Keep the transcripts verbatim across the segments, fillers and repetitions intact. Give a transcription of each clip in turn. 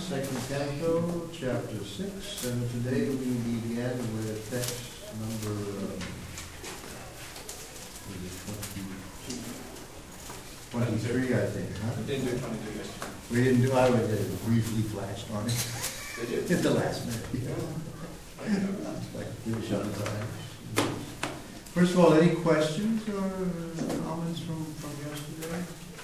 second canto, chapter six, and today we begin with text number um, twenty-three, I think, huh? We didn't do twenty-two yesterday. We didn't do, I would have briefly flashed on it. Did you? At the last minute, yeah. Like finish on time. First of all, any questions or comments from, from yesterday?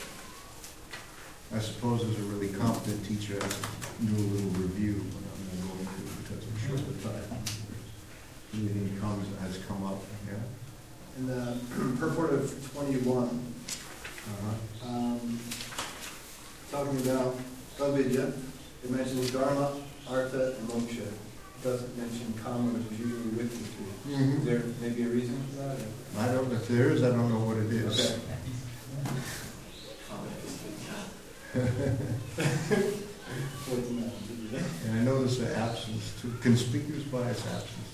I suppose as a really competent teacher, I have to do a little review when I'm going through because I'm short of time. Anything comes has come up, yeah. In the purport of twenty-one, Uh-huh. um, talking about Avidya, it mentions Dharma, Artha, and Moksha. It doesn't mention Kama, which is usually with the three. Mm-hmm. Is there maybe a reason for that? Or? I don't, if there is, I don't know what it is. Okay. What's in that? And I notice the absence too, conspicuous by its absence.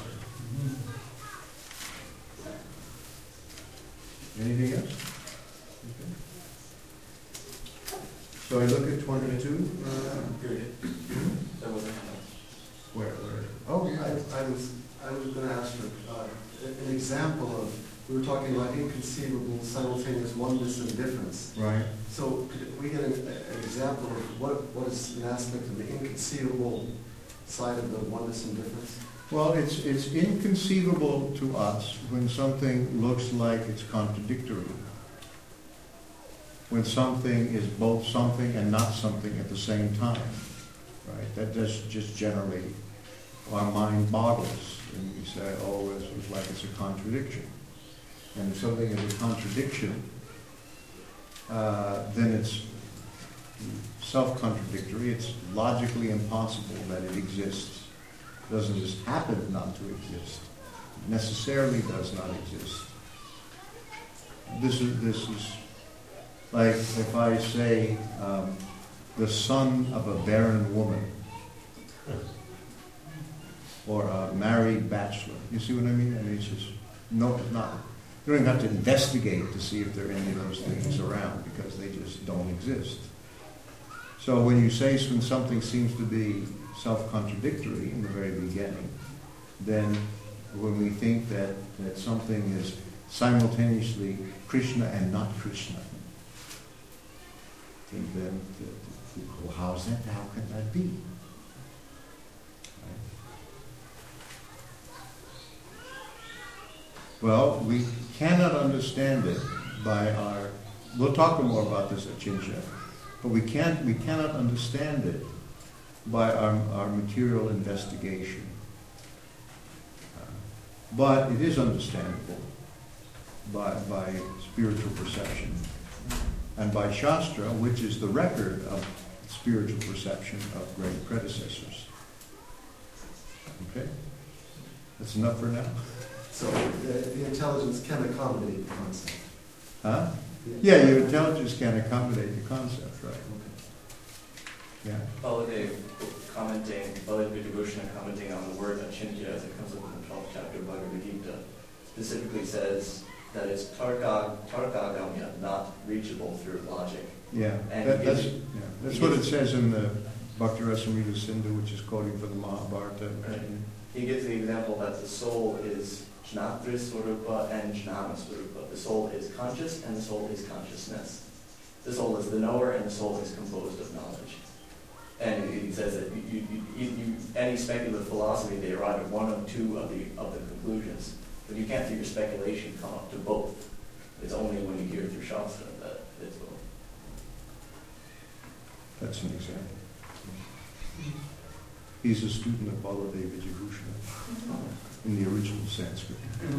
Anything else? Okay. So I look at twenty-two. Uh, Period. That wasn't where, where? Oh, I, yeah. I was, I was going to ask for uh, an example of, we were talking about inconceivable simultaneous oneness and difference. Right. So could we get an, an example of what, what is an aspect of the inconceivable side of the oneness and difference? Well, it's it's inconceivable to us when something looks like it's contradictory. When something is both something and not something at the same time. Right? That just just generally our mind boggles and we say, oh, it's, it's like it's a contradiction. And if something is a contradiction, uh, then it's self-contradictory. It's logically impossible that it exists. It doesn't just happen not to exist. It necessarily does not exist. This is this is like if I say um, the son of a barren woman or a married bachelor. You see what I mean? I mean, it's just no, not. You don't even have to investigate to see if there are any of those things around because they just don't exist. So when you say when something seems to be self-contradictory in the very beginning, then when we think that, that something is simultaneously Krishna and not Krishna, think then, well, how's that? How can that be? Well, we cannot understand it by our, we'll talk more about this at Chinsha, but we can't, we cannot understand it by our, our material investigation. Uh, but it is understandable by, by spiritual perception and by Shastra, which is the record of spiritual perception of great predecessors. Okay? That's enough for now. So the, the intelligence can accommodate the concept. Huh? Yeah, your intelligence can accommodate the concept, right? Yeah. Baladev commenting, Baladev Vidyabhushana commenting on the word achintya as it comes up in the twelfth chapter of Bhagavad Gita, specifically says that it's tarka, tarkagamya, not reachable through logic. Yeah, And that, he that's, gives- yeah. that's he what it gives- says in the Bhakti Rasamrita Sindhu, which is quoting from the Mahabharata. Right. He gives the example that the soul is jnatri swarupa and jnana swarupa. The soul is conscious and the soul is consciousness. The soul is the knower and the soul is composed of knowledge. And he says that you, you, you, you, any speculative philosophy, they arrive at one of two of the of the conclusions. But you can't through your speculation come up to both. It's only when you hear through Shastra that it's both. That's an example. He's a student of Baladev Vidyabhushana in the original Sanskrit.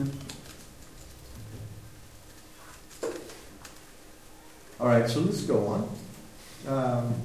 All right, so let's go on. Um,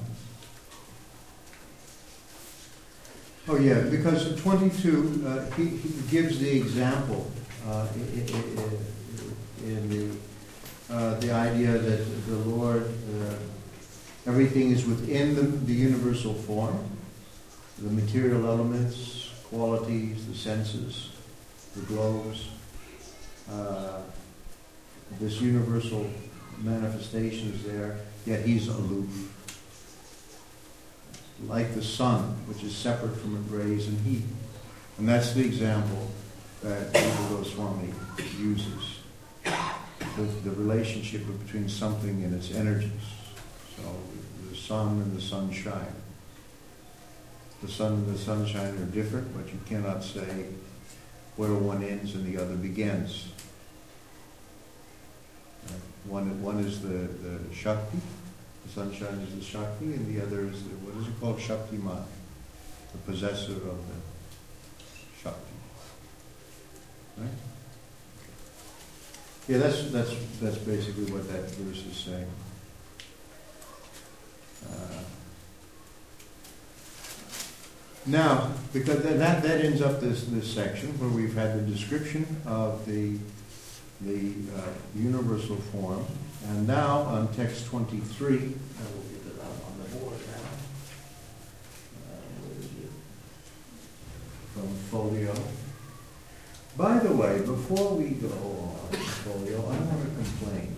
oh yeah, because twenty-two, uh, he, he gives the example uh, in, in the, uh, the idea that the Lord, uh, everything is within the, the universal form, the material elements, qualities, the senses, the globes, uh, this universal manifestation is there, yet he's aloof. like the sun, which is separate from its rays and heat. And that's the example that Jiva Goswami uses, the, the relationship between something and its energies. So the sun and the sunshine. The sun and the sunshine are different, but you cannot say where one ends and the other begins. Uh, One, one is the, the Shakti, the sunshine is the Shakti, and the other is the, what is it called, Shaktiman, the possessor of the Shakti. Right? Yeah, that's that's that's basically what that verse is saying. Uh, now, because that, that that ends up this this section where we've had the description of the the uh, universal form, and now on text twenty-three, I will get it out on the board now. Uh, where is it? From folio. By the way, before we go on folio, I want to complain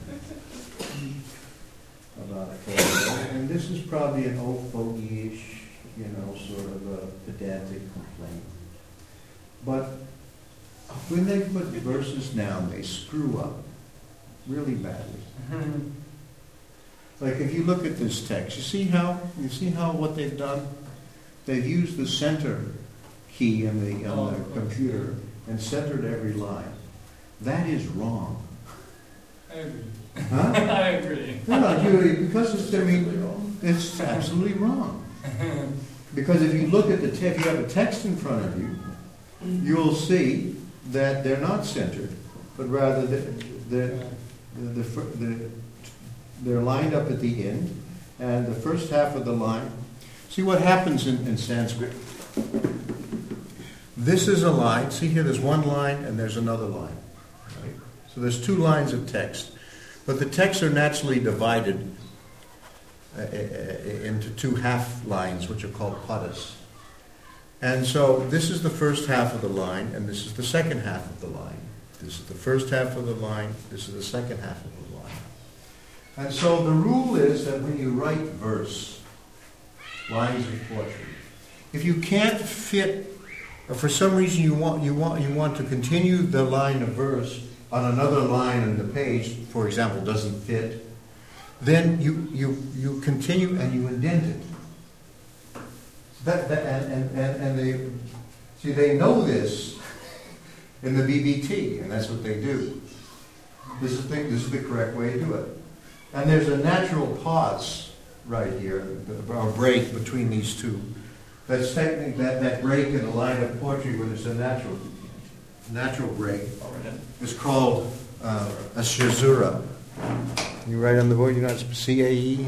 about folio, and this is probably an old fogey-ish, you know, sort of a pedantic complaint. But when they put verses down, they screw up really badly. Like if you look at this text, you see how you see how what they've done? They've used the center key in the on Oh, the of course. computer and centered every line. That is wrong. I agree. Huh? I agree. No, no, you, because it's, I mean, it's absolutely wrong. Because if you look at the text, if you have a text in front of you, you'll see that they're not centered, but rather the, the, the, the, fir- the, they're lined up at the end, and the first half of the line. See what happens in, in Sanskrit? This is a line. See here, there's one line and there's another line. Right? So there's two lines of text. But the texts are naturally divided uh, into two half lines, which are called padas. And so this is the first half of the line, and this is the second half of the line. This is the first half of the line, this is the second half of the line. And so the rule is that when you write verse, lines of poetry, if you can't fit, or for some reason you want you want you want to continue the line of verse on another line on the page, for example, doesn't fit, then you you you continue and you indent it. That, that and, and, and, and they see they know this in the B B T, and that's what they do. This is the this is the correct way to do it. And there's a natural pause right here, or break between these two. That's technically that, that break in the line of poetry when it's a natural natural break is called uh, a caesura. You write on the board, you're not C A E?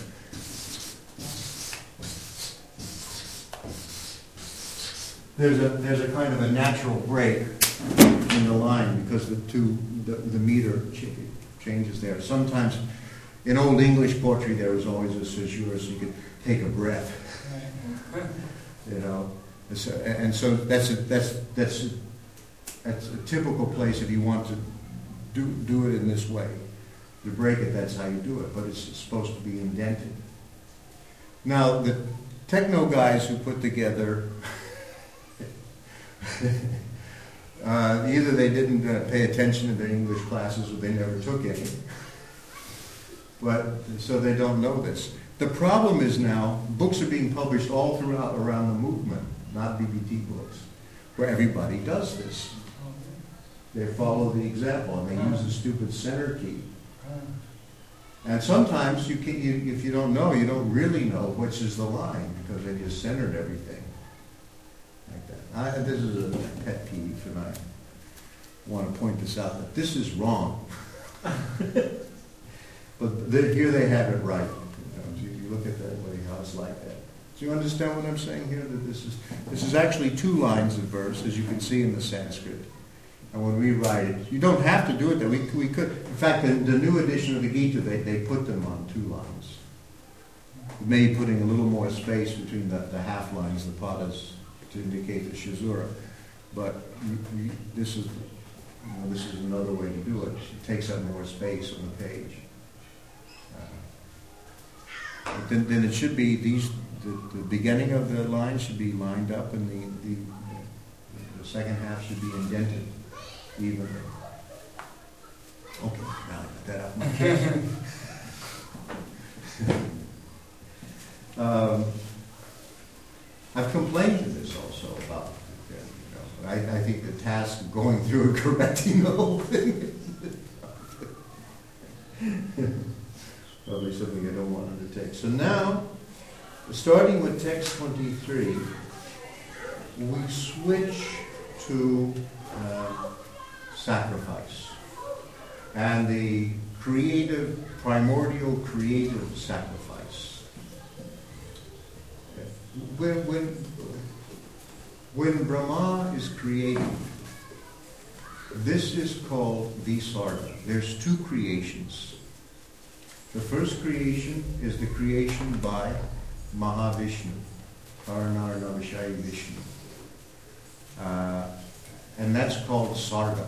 There's a there's a kind of a natural break in the line because the two the, the meter ch- changes there. Sometimes in Old English poetry there was always a caesura, so you could take a breath. You know, and so, and so that's a, that's that's a, that's a typical place if you want to do do it in this way. To break it, that's how you do it, but it's supposed to be indented. Now the techno guys who put together, uh, either they didn't uh, pay attention to their English classes or they never took any, but so they don't know this. The problem is now, books are being published all throughout around the movement, not B B T books, where everybody does this. They follow the example, and they use the stupid center key. And sometimes, you can, you, if you don't know, you don't really know which is the line, because they just centered everything like that. I, this is a pet peeve, and I want to point this out, that this is wrong. But the, here they have it right. You look at that way, how it's like that. Do you understand what I'm saying here? That this is this is actually two lines of verse, as you can see in the Sanskrit. And when we write it, you don't have to do it that we we could. In fact, the, the new edition of the Gita, they, they put them on two lines. Maybe putting a little more space between the, the half lines, the padas, to indicate the caesura. But you, you, this is you know, this is another way to do it. It takes up more space on the page. then, then it should be these, the, the beginning of the line should be lined up and the, the, the second half should be indented evenly. Okay, now I got that out of my case. um, I've complained to this also about, you know, I, I think the task of going through and correcting the whole thing probably something I don't want to undertake. So now, starting with text twenty-three, we switch to uh, sacrifice and the creative, primordial creative sacrifice. When, when, when Brahma is created, this is called Visarga. There's two creations. The first creation is the creation by Mahavishnu, Paranar Navashayi Vishnu. Uh, and that's called Sarga.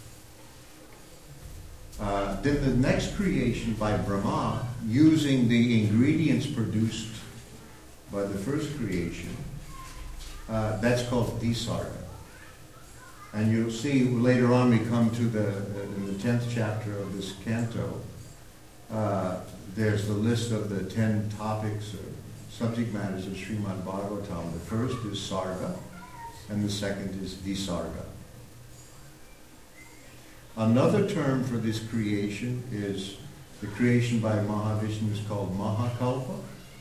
Uh, then the next creation by Brahma, using the ingredients produced by the first creation, uh, that's called Visarga. And you'll see later on we come to the, in the tenth chapter of this canto, uh, there's the list of the ten topics or subject matters of Srimad Bhagavatam. The first is Sarga, and the second is Visarga. Another term for this creation is, the creation by Mahavishnu is called Mahakalpa.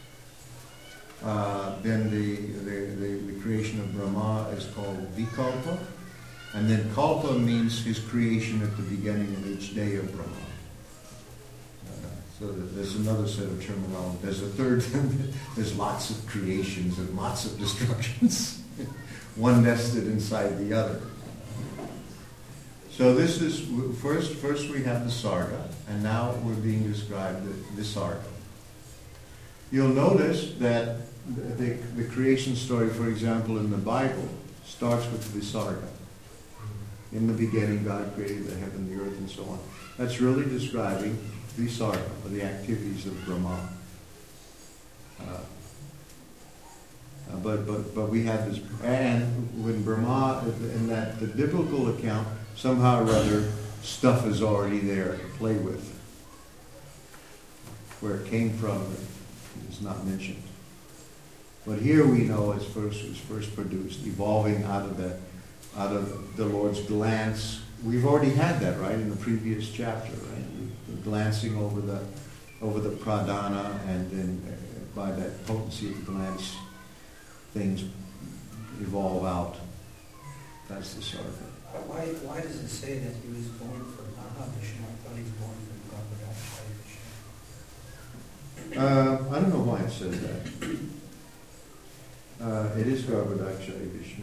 Uh, then the, the, the, the creation of Brahma is called Vikalpa. And then Kalpa means his creation at the beginning of each day of Brahma. Uh, so there's another set of terminology. There's a third, there's lots of creations and lots of destructions. One nested inside the other. So this is, first first we have the Sarga, and now we're being described the Visarga. You'll notice that the, the creation story, for example, in the Bible, starts with Visarga. In the beginning, God created the heaven, the earth, and so on. That's really describing Visarga, or the activities of Brahma. Uh, uh, but, but, but we have this, and when Brahma, in that the biblical account, somehow or other, stuff is already there to play with. Where it came from is not mentioned. But here we know it's first, it was first produced, evolving out of the out of the Lord's glance. We've already had that, right, in the previous chapter, right? We're glancing over the over the pradhana, and then by that potency of glance, things evolve out. That's the sort of it. Why, why does it say that he was born from Mahavishnu? I thought he was born from Garbhodakshaya Vishnu. Uh, I don't know why it says that. Uh, it is Garbhodakshaya Vishnu.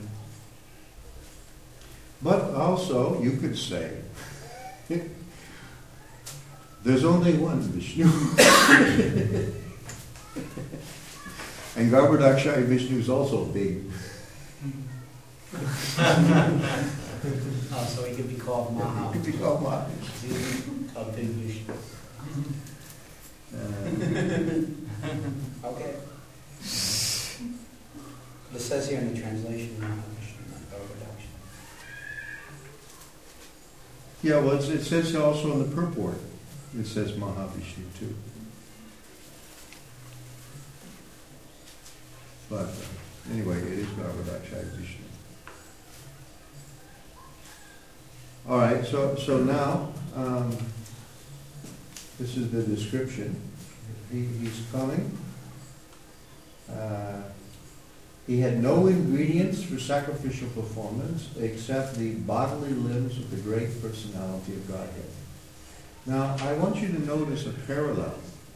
But also, you could say, there's only one Vishnu. And Garbhodakshaya Vishnu is also big. Oh, so he could be called Maha. He could be called Maha. Called Big Vishnu. Uh, Okay. It says here in the translation, Mahavishnu, not Garbhodakshaya. yeah, well, it's, it says also in the purport, it says Mahavishnu too. But uh, anyway, it is Garbhodakshaya Vishnu. All right, so so now um, this is the description. He, he's coming. Uh, he had no ingredients for sacrificial performance except the bodily limbs of the great personality of Godhead. Now, I want you to notice a parallel.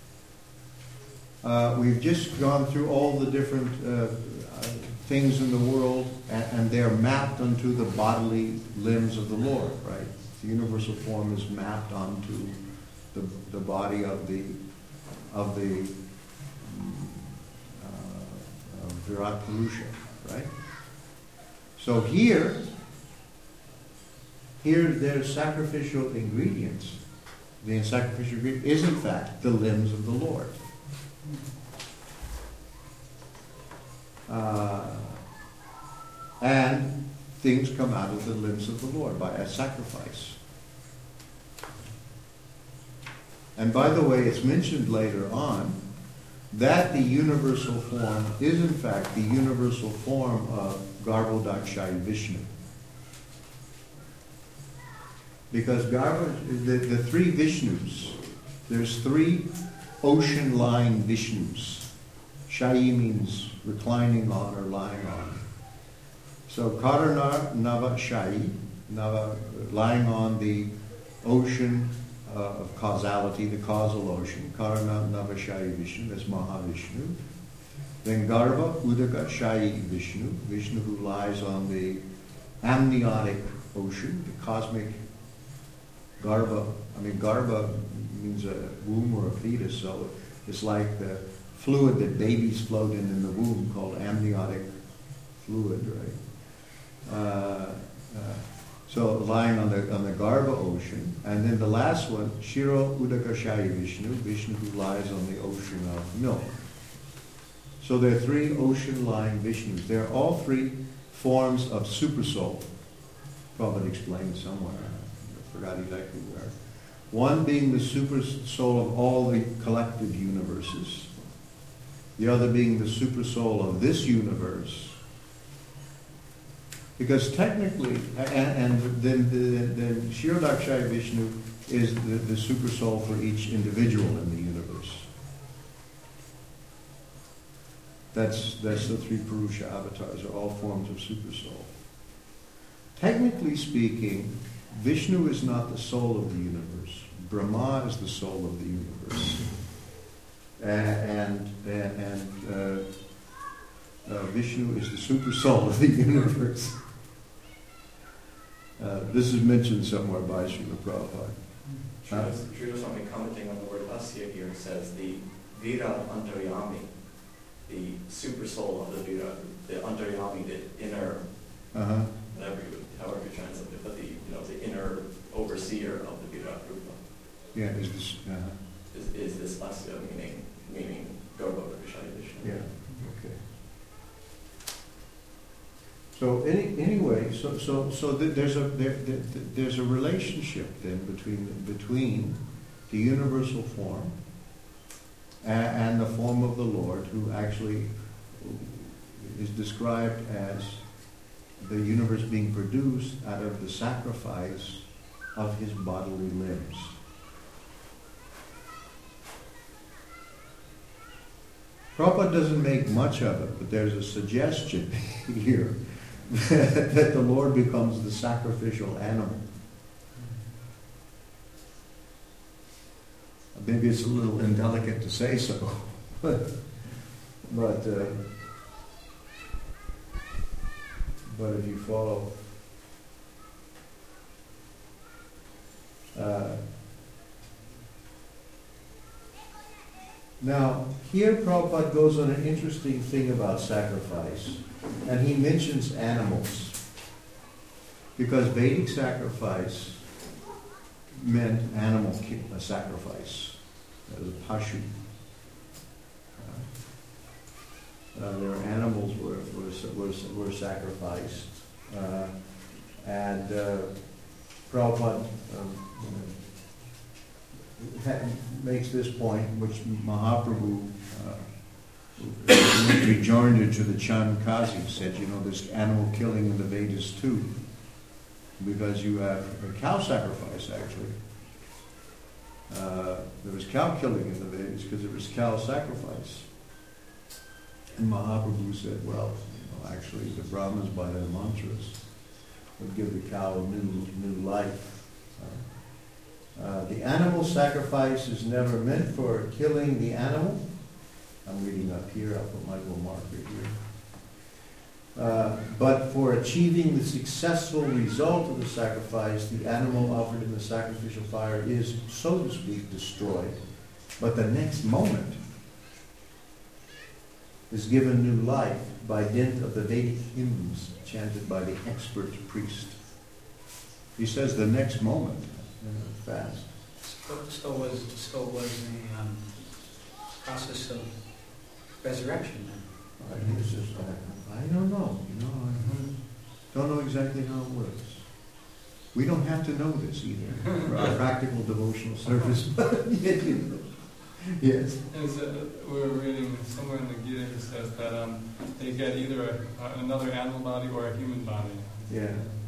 Uh, we've just gone through all the different uh, things in the world, and, and they're mapped onto the bodily limbs of the Lord, right? The universal form is mapped onto the, the body of the of the uh, of Virat Purusha, right? So here, here there's sacrificial ingredients. The sacrificial ingredient is in fact the limbs of the Lord. Uh, and things come out of the limbs of the Lord by a sacrifice. And by the way, it's mentioned later on that the universal form is in fact the universal form of Garbhodakshaya Vishnu. Because Garbho, the, the three Vishnus, there's three ocean-lying Vishnus. Shayi means reclining on or lying on. So Karana Nava Shayi, Nava, lying on the ocean uh, of causality, the causal ocean. Karana Nava Shayi Vishnu, that's Mahavishnu. Then Garbha Udaka Shayi Vishnu, Vishnu who lies on the amniotic ocean, the cosmic Garbha. I mean, Garbha means a womb or a fetus, so it's like the fluid that babies float in in the womb called amniotic fluid, right? Uh, uh, so lying on the on the Garbha ocean, and then the last one, Shiro Udakashaya Vishnu, Vishnu who lies on the ocean of milk. So there are three ocean-lying Vishnus. They're all three forms of supersoul. Probably explained somewhere. I forgot exactly where. One being the super soul of all the collective universes. The other being the super soul of this universe. Because technically, and, and then, then, then Shirodakshaya Vishnu is the, the super soul for each individual in the universe. That's, that's the three Purusha avatars, are all forms of super soul. Technically speaking, Vishnu is not the soul of the universe. Brahma is the soul of the universe. And, and, and uh, uh, Vishnu is the super soul of the universe. Uh, this is mentioned somewhere by Srila Prabhupada. Srila Swami commenting on the word asya here says the Vira Antaryami, the super soul of the Vira, the Antaryami, the inner, Uh-huh. whatever you would, however you translate it, but the, you know, the inner overseer of the Virat Rupa Yeah, is this, uh, is, is this asya, meaning, meaning Garbhodakashaya Vishnu. yeah, okay. So any, anyway, so so so th- there's a there, there, there's a relationship then between between the universal form and, and the form of the Lord, who actually is described as the universe being produced out of the sacrifice of his bodily limbs. Prabhupada doesn't make much of it, but there's a suggestion here that the Lord becomes the sacrificial animal. Maybe it's a little indelicate to say so, but but, uh, but if you follow, uh, now here Prabhupada goes on an interesting thing about sacrifice. And he mentions animals, because Vedic sacrifice meant animal a sacrifice. That was a pashu. Uh, uh, there were animals were were were, were sacrificed, uh, and uh, Prabhupada um, ha- makes this point, which Mahaprabhu. Uh, rejoined to the Chand Kazi, said, you know, there's animal killing in the Vedas too, because you have a cow sacrifice actually. Uh, there was cow killing in the Vedas because there was cow sacrifice. And Mahaprabhu said, well, you know, actually the Brahmins by their mantras would give the cow new, new life. Uh, uh, the animal sacrifice is never meant for killing the animal. I'm reading up here, I'll put my little marker here. Uh, but for achieving the successful result of the sacrifice, the animal offered in the sacrificial fire is, so to speak, destroyed. But the next moment is given new life by dint of the Vedic hymns chanted by the expert priest. He says the next moment, uh, fast. So, so was so was the um, process of resurrection then. All right, here's just, uh, I don't know, you know, I don't know exactly how it works. We don't have to know this either for our practical devotional service. Yes, you know. Yes. As, uh, we were reading somewhere in the Gita, it says that um, they get either a, a, another animal body or a human body. Yeah.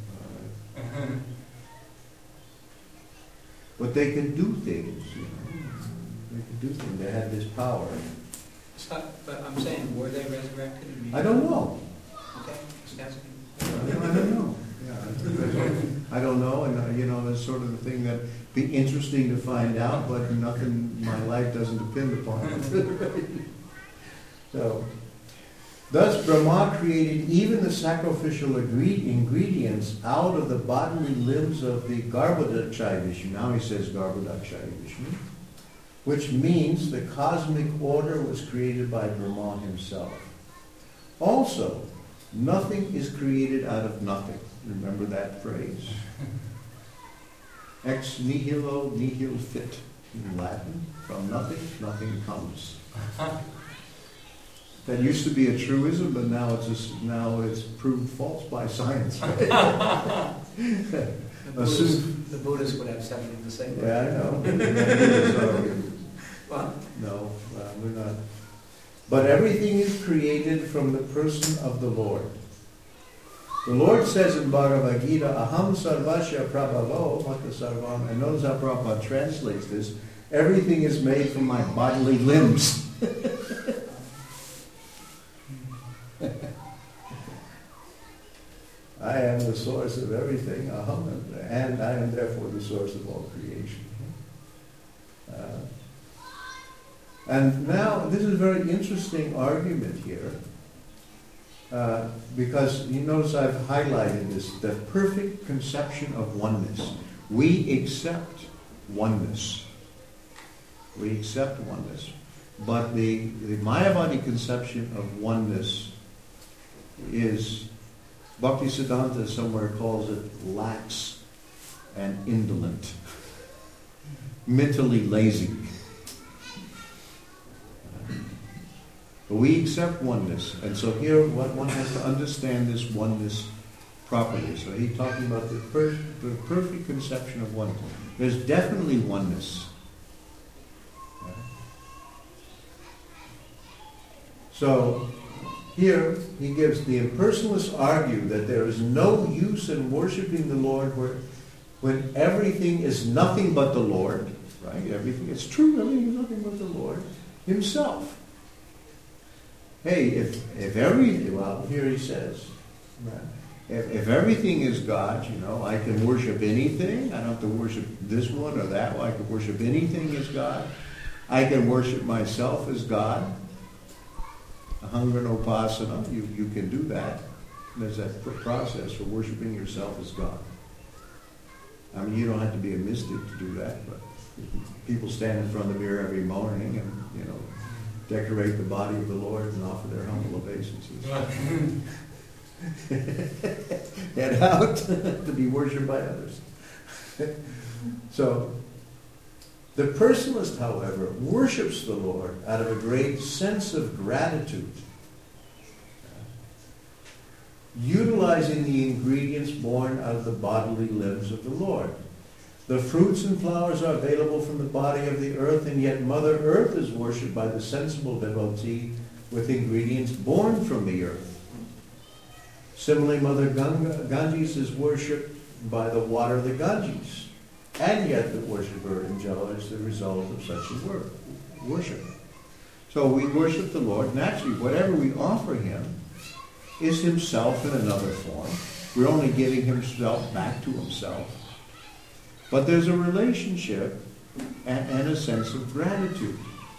But they can do things, you know. They can do things. They have this power. So, but I'm saying, were they resurrected? I don't know. Okay, just asking. I don't know. Yeah, I don't know, and uh, you know, it's sort of the thing that be interesting to find out, but nothing. My life doesn't depend upon it. So, thus Brahma created even the sacrificial ingre- ingredients out of the bodily limbs of the Garbhodakshaya Vishnu. Now he says Garbhodakshaya Vishnu, which means the cosmic order was created by Brahma himself. Also, nothing is created out of nothing. Remember that phrase? Ex nihilo nihil fit. In Latin, from nothing, nothing comes. That used to be a truism, but now it's just, now it's proved false by science. The Buddhists, Assume- the Buddhists would have something to say. Yeah, I know. So, Well, no, uh, we're not. But everything is created from the person of the Lord. The Lord says in Bhagavad Gita, Aham sarvasya prabhavo mata sarvam. And notice how Prabhupada translates this. Everything is made from my bodily limbs. I am the source of everything, aham, and I am therefore the source of all creation. Uh, and now, this is a very interesting argument here. Uh, because you notice I've highlighted this, the perfect conception of oneness. We accept oneness. We accept oneness. But the, the Mayavadi conception of oneness is, Bhaktisiddhanta somewhere calls it lax and indolent, mentally lazy. But we accept oneness, and so here what one has to understand this oneness properly. So he's talking about the, per- the perfect conception of oneness. There's definitely oneness. So here he gives the impersonalists argue that there is no use in worshiping the Lord where, when everything is nothing but the Lord, right? Everything is true, everything is nothing but the Lord himself. Hey, if if everything, well, here he says, if, if everything is God, you know, I can worship anything. I don't have to worship this one or that one. I can worship anything as God. I can worship myself as God. Hunger and upasana, you, you can do that. There's that process for worshiping yourself as God. I mean, you don't have to be a mystic to do that, but people stand in front of the mirror every morning and, you know, decorate the body of the Lord and offer their humble obeisances. Head out to be worshipped by others. So, the personalist, however, worships the Lord out of a great sense of gratitude, utilizing the ingredients born out of the bodily limbs of the Lord. The fruits and flowers are available from the body of the earth, and yet Mother Earth is worshipped by the sensible devotee with ingredients born from the earth. Similarly, Mother Ganga, Ganges is worshipped by the water of the Ganges, and yet the worshipper enjoys the result of such a wor- worship. So we worship the Lord. Naturally, whatever we offer him is himself in another form. We're only giving himself back to himself. But there's a relationship and, and a sense of gratitude.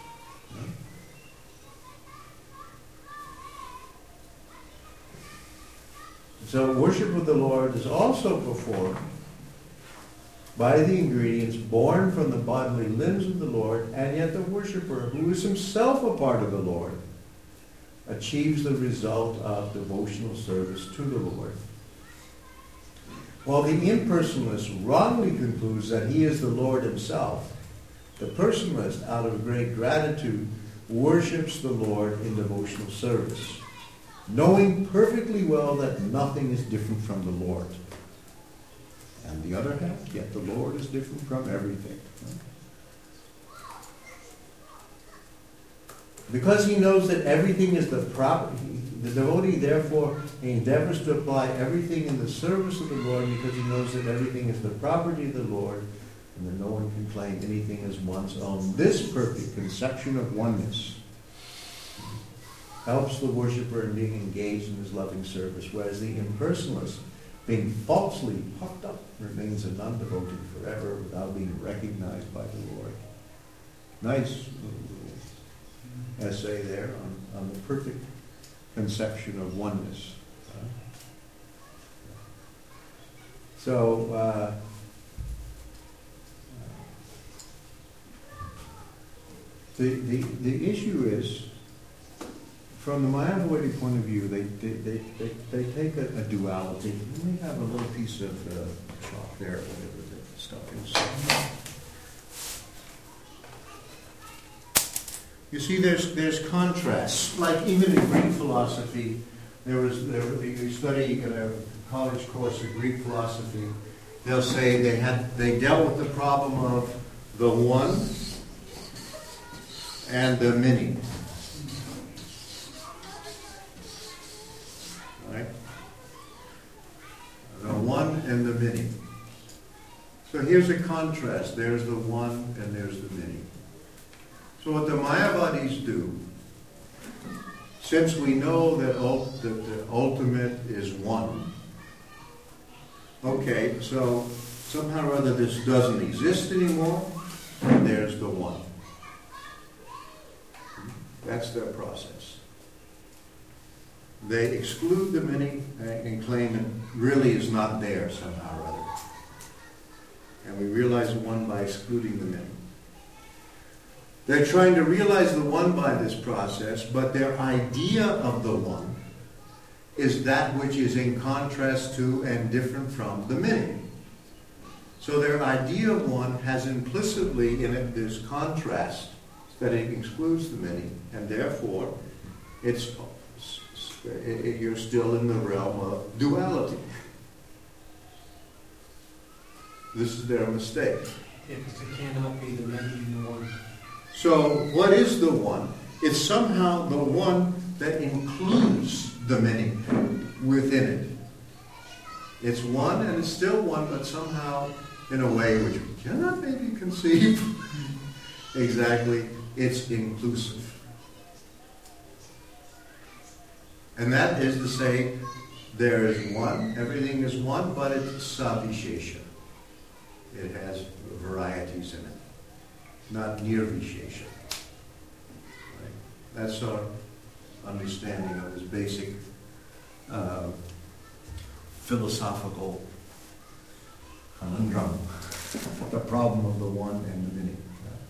So worship of the Lord is also performed by the ingredients born from the bodily limbs of the Lord, and yet the worshiper, who is himself a part of the Lord, achieves the result of devotional service to the Lord. While the impersonalist wrongly concludes that he is the Lord himself, the personalist, out of great gratitude, worships the Lord in devotional service. knowing perfectly well that nothing is different from the Lord. And the other half, yet the Lord is different from everything. Because he knows that everything is the property, the devotee therefore endeavors to apply everything in the service of the Lord, because he knows that everything is the property of the Lord, and that no one can claim anything as one's own. This perfect conception of oneness helps the worshiper in being engaged in his loving service, whereas the impersonalist, being falsely puffed up, remains a non-devotee forever without being recognized by the Lord. Nice essay there on, on the perfect conception of oneness. Uh, so, uh, the, the, the issue is, from the Mayavadi point of view, they, they, they, they, they take a, a duality. Let me have a little piece of uh, chalk there, whatever the stuff is. You see, there's there's contrasts. Like even in Greek philosophy, there was there, you study in a college course of Greek philosophy. They'll say they had they dealt with the problem of the one and the many. Right? The one and the many. So here's a contrast. There's the one and there's the many. So what the Mayavadis do, since we know that, ul- that the ultimate is one, okay, so somehow or other this doesn't exist anymore, and there's the one. That's their process. They exclude the many and claim it really is not there somehow or other. And we realize the one by excluding the many. They're trying to realize the one by this process, but their idea of the one is that which is in contrast to and different from the many. So their idea of one has implicitly in it this contrast that it excludes the many, and therefore it's it, it, you're still in the realm of duality. This is their mistake. Yeah, because it cannot be the many in the one. So what is the one? It's somehow the one that includes the many within it. It's one and it's still one, but somehow in a way which we cannot maybe conceive exactly, it's inclusive. And that is to say, there is one, everything is one, but it's savishesha. It has varieties in it. Not nirvishesha. Right? That's our understanding of this basic uh, philosophical conundrum, the problem of the one and the many.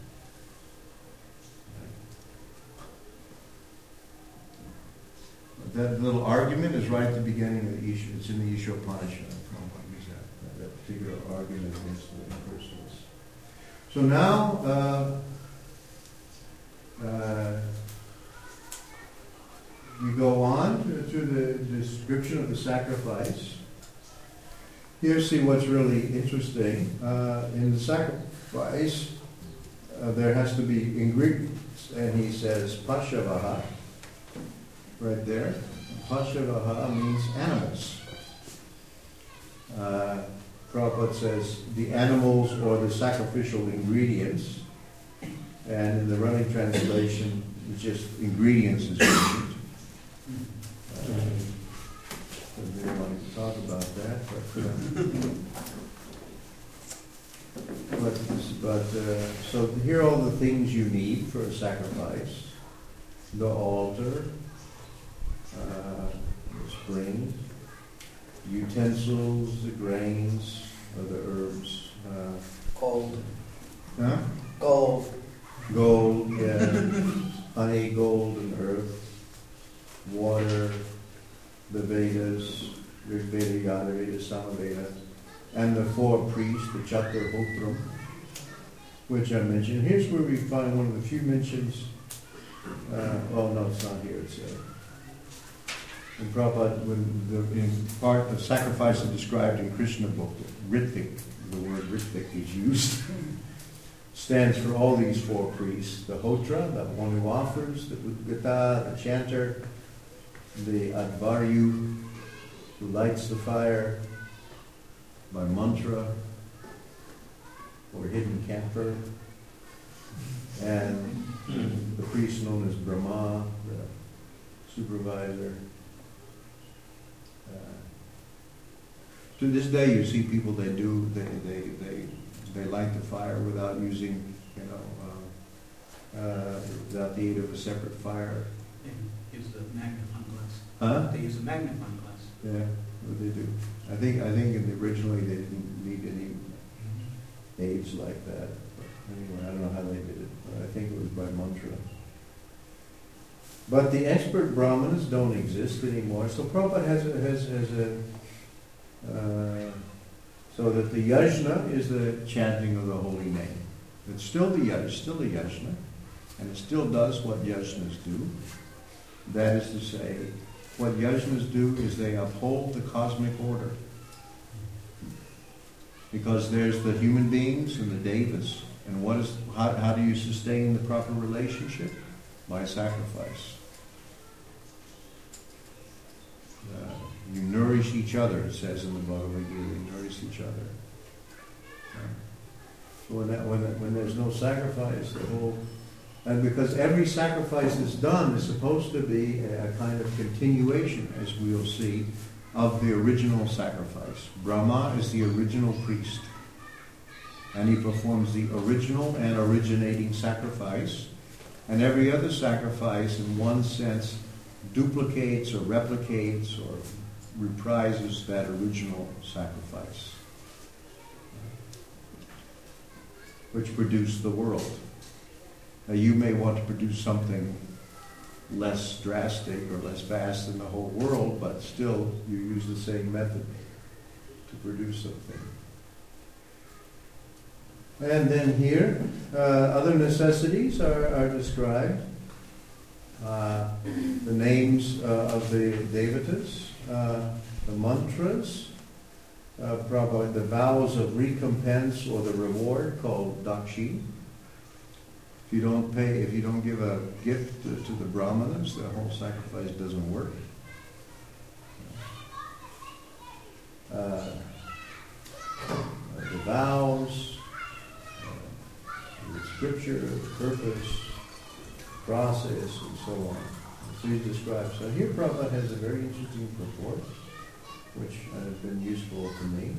Right? That little argument is right at the beginning of the Isha. It's in the Isha Upanishad. That, that particular argument against the impersonalists. So now, uh, uh, we go on to, to the description of the sacrifice. Here, see what's really interesting. Uh, in the sacrifice, uh, there has to be ingredients, and he says pashavaha, right there. Pashavaha means animals. Uh, Prabhupada says the animals or the sacrificial ingredients, and in the running translation, it's just ingredients is mentioned. Uh, I really wanted to talk about that, but uh, but, but uh, so here are all the things you need for a sacrifice: the altar, uh, the spring, utensils, the grains, or the herbs. Uh, Gold. huh? Gold. Gold, yeah. Honey, gold, and earth. Water, the Vedas, Rig Veda, Yada Veda, Samaveda, and the four priests, the Chaturhotram, which I mentioned. Here's where we find one of the few mentions. Uh, oh no, it's not here. It's uh, And Prabhupada, when the, in part of sacrifice is described in Krishna book, Ritvik, the word Ritvik is used, stands for all these four priests: the Hotra, the one who offers, the Udgata, the chanter, the Advaryu, who lights the fire by mantra or hidden camphor, and the priest known as Brahma, the supervisor. Uh, to this day, you see people they do they they they, they light the fire without using you know uh, uh, without the aid of a separate fire. They use the magnifying glass. Huh? They use a magnifying glass. Yeah, what they do. I think I think in the, originally they didn't need any aids like that. But anyway, I don't know how they did it, but I think it was by mantra. But the expert brahmanas don't exist anymore. So Prabhupada has a, has, has a uh, so that the yajna is the chanting of the holy name. It's still the yajna, still the yajna, and it still does what yajnas do. That is to say, what yajnas do is they uphold the cosmic order. Because there's the human beings and the devas. And what is how, how do you sustain the proper relationship? By sacrifice. Uh, you nourish each other, it says in the Bhagavad Gita. You nourish each other. Uh, so when, that, when, that, when there's no sacrifice, the whole... And because every sacrifice that's done is supposed to be a, a kind of continuation, as we'll see, of the original sacrifice. Brahma is the original priest. And he performs the original and originating sacrifice. And every other sacrifice, in one sense, duplicates or replicates or reprises that original sacrifice, which produced the world. Now, you may want to produce something less drastic or less vast than the whole world, but still you use the same method to produce something. And then here, uh, other necessities are, are described. Uh, the names uh, of the devatas, uh, the mantras, uh, probably the vows of recompense or the reward called dakshi. If you don't pay, if you don't give a gift to, to the brahmanas, the whole sacrifice doesn't work. Uh, the vows, uh, the scripture, the purpose, process, and so on. So he describes. So here Prabhupada has a very interesting purport, which has been useful to me.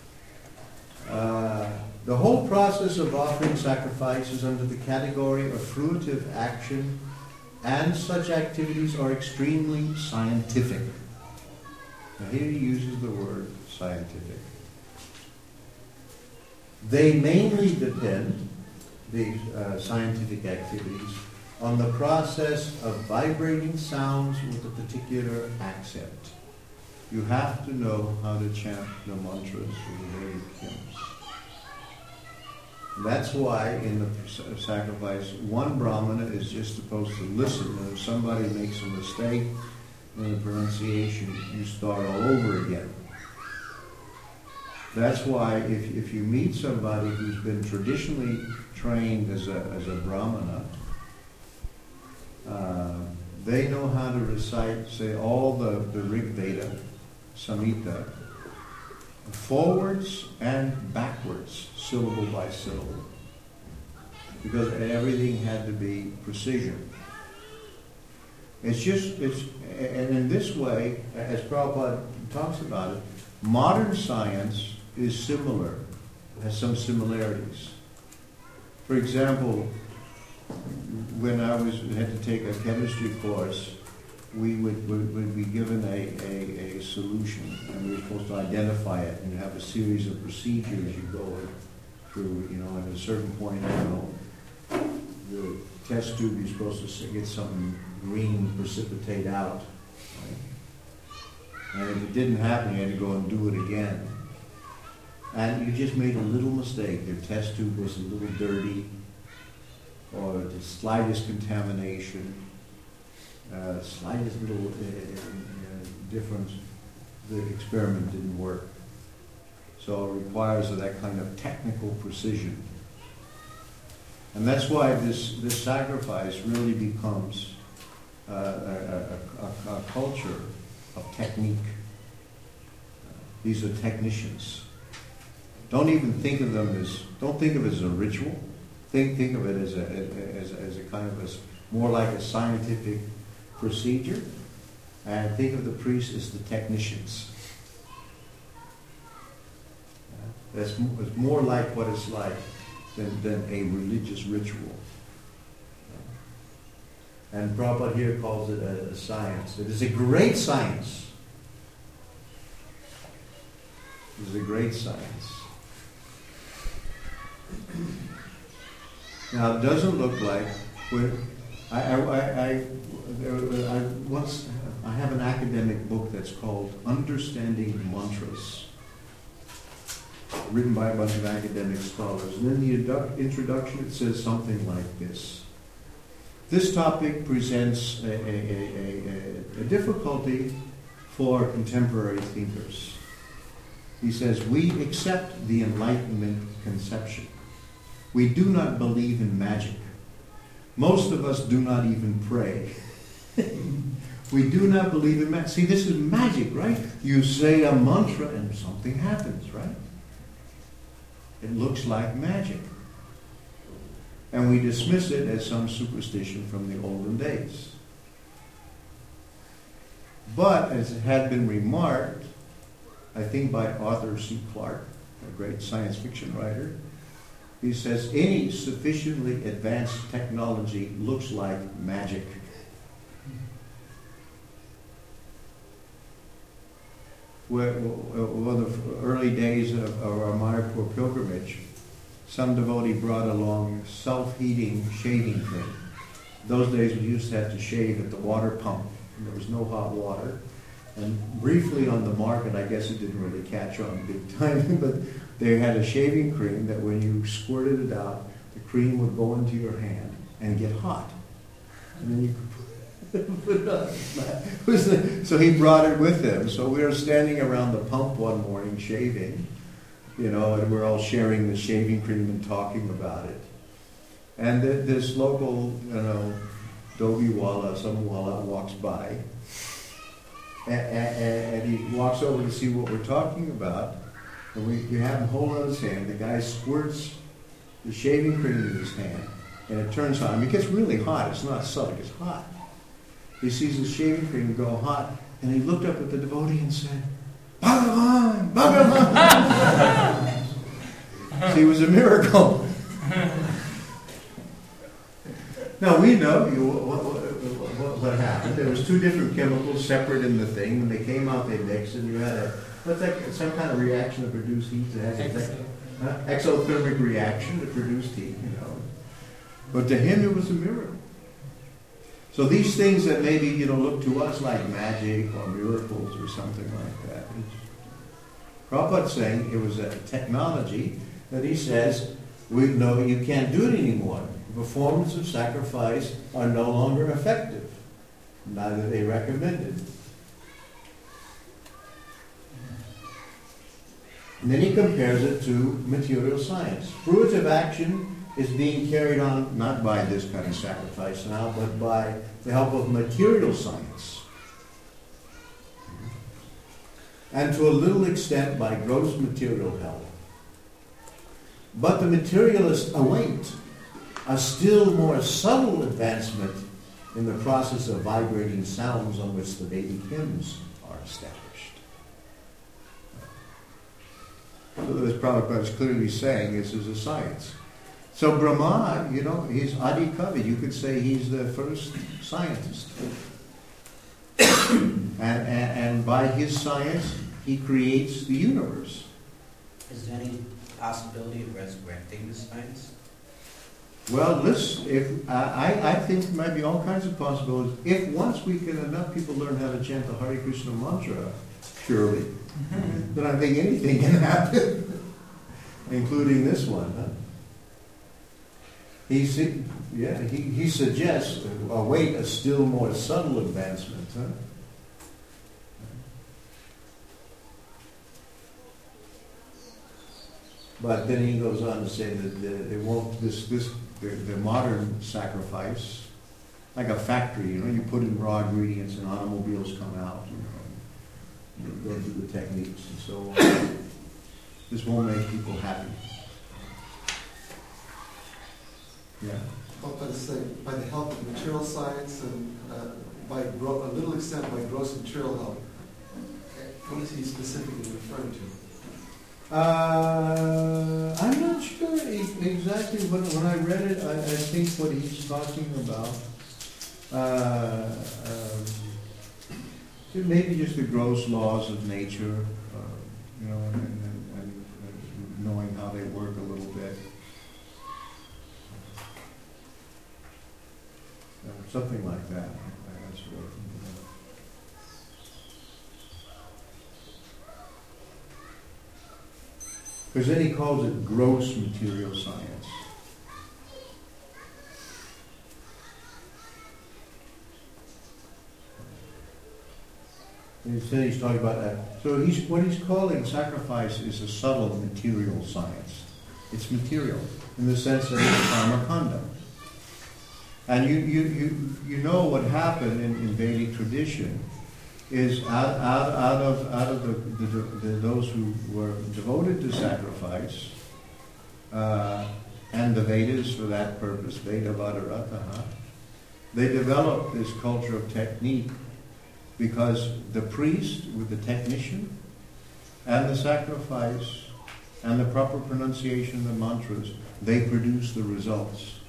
Uh, the whole process of offering sacrifice is under the category of fruitive action, and such activities are extremely scientific. Now here he uses the word scientific. They mainly depend, these uh, scientific activities, on the process of vibrating sounds with a particular accent. You have to know how to chant the mantras or the Vedic hymns. That's why in the sacrifice, one brahmana is just supposed to listen, and if somebody makes a mistake in the pronunciation, you start all over again. That's why if, if you meet somebody who's been traditionally trained as a, as a brahmana, uh, they know how to recite, say, all the, the Rig Veda, Samhita, forwards and backwards, syllable by syllable. Because everything had to be precision. It's just, it's, and in this way, as Prabhupada talks about it, modern science is similar, has some similarities. For example, when I was had to take a chemistry course, we would, would, would be given a, a, a solution, and we were supposed to identify it, and you have a series of procedures you go through, you know, at a certain point, you know, the test tube, you're supposed to get something green precipitate out, right? And if it didn't happen, you had to go and do it again. And you just made a little mistake. Your test tube was a little dirty, or the slightest contamination, uh, slightest little uh, uh, difference, the experiment didn't work. So it requires that kind of technical precision. And that's why this, this sacrifice really becomes uh, a, a, a, a culture of technique. Uh, these are technicians. Don't even think of them as, don't think of it as a ritual. Think, think of it as a, as, as a kind of a, more like a scientific procedure. And think of the priests as the technicians. Uh, that's, it's more like what it's like than, than a religious ritual. And Prabhupada here calls it a, a science. It is a great science. It is a great science. Now it doesn't look like when I, I, I, I, there, I once I have an academic book that's called Understanding Mantras, written by a bunch of academic scholars. And in the indu- introduction it says something like this. This topic presents a, a, a, a, a difficulty for contemporary thinkers. He says, we accept the Enlightenment conception. We do not believe in magic. Most of us do not even pray. We do not believe in magic. See, this is magic, right? You say a mantra and something happens, right? It looks like magic. And we dismiss it as some superstition from the olden days. But, as it had been remarked, I think by Arthur C. Clarke, a great science fiction writer, he says, any sufficiently advanced technology looks like magic. Where, one of the early days of, of our Mayapur pilgrimage, some devotee brought along self-heating shaving cream. Those days we used to have to shave at the water pump, and there was no hot water. And briefly on the market, I guess it didn't really catch on big time, but they had a shaving cream that when you squirted it out, the cream would go into your hand and get hot. And then you could put it on. So he brought it with him. So we were standing around the pump one morning shaving, you know, and we're all sharing the shaving cream and talking about it. And th- this local, you know, Dobi Walla, some Walla walks by, and, and, and he walks over to see what we're talking about. And we, we have him hold out his hand. The guy squirts the shaving cream in his hand, and it turns on him. It gets really hot. It's not subtle. It gets hot. He sees the shaving cream go hot, and he looked up at the devotee and said, Bhagavan! Bhagavan! See, it was a miracle. Now, we know you, what, what, what, what happened. There was two different chemicals separate in the thing. When they came out, they mixed, and you had a, what's that, some kind of reaction to produce heat. That has a, uh, exothermic reaction to produce heat, you know. But to him, it was a miracle. So these things that maybe, you know, look to us like magic or miracles or something like that. Prabhupada's saying it was a technology that he says, we know you can't do it anymore. The forms of sacrifice are no longer effective. Neither they recommended. And then he compares it to material science. Fruitive action is being carried on not by this kind of sacrifice now, but by the help of material science. And to a little extent by gross material health. But the materialists await a still more subtle advancement in the process of vibrating sounds on which the Vedic hymns are established. So as Prabhupada is clearly saying, this is a science. So Brahma, you know, he's Adi Kavi. You could say he's the first scientist. and, and, and by his science, he creates the universe. Is there any possibility of resurrecting the science? Well, this, if I, I think there might be all kinds of possibilities. If once we can, enough people learn how to chant the Hare Krishna mantra purely, mm-hmm. then I think anything can happen, including this one. Huh? He, su- yeah, he, he suggests, await a still more subtle advancement. Huh? But then he goes on to say that uh, it won't, this, this, the, the modern sacrifice, like a factory, you know, you put in raw ingredients and automobiles come out, you know, and you go through the techniques and so on. This won't make people happy. Yeah. Helped by the, same- by the help of material science and uh, by gro- a little extent by gross material help. What is he specifically referring to? Uh, I'm not sure e- exactly. When, when I read it, I, I think what he's talking about, uh, um, maybe just the gross laws of nature, uh, you know, and, and, and, and knowing how they work a little bit. Uh, something like that. That's what, you know. Because then he calls it gross material science. And then he's talking about that. So he's, what he's calling sacrifice is a subtle material science. It's material in the sense that it's karma kanda. And you, you, you, you know what happened in, in Vedic tradition is out, out, out of, out of the, the, the, those who were devoted to sacrifice, uh, and the Vedas for that purpose, Veda Vadarataha, they developed this culture of technique because the priest with the technician and the sacrifice and the proper pronunciation of the mantras, they produce the results.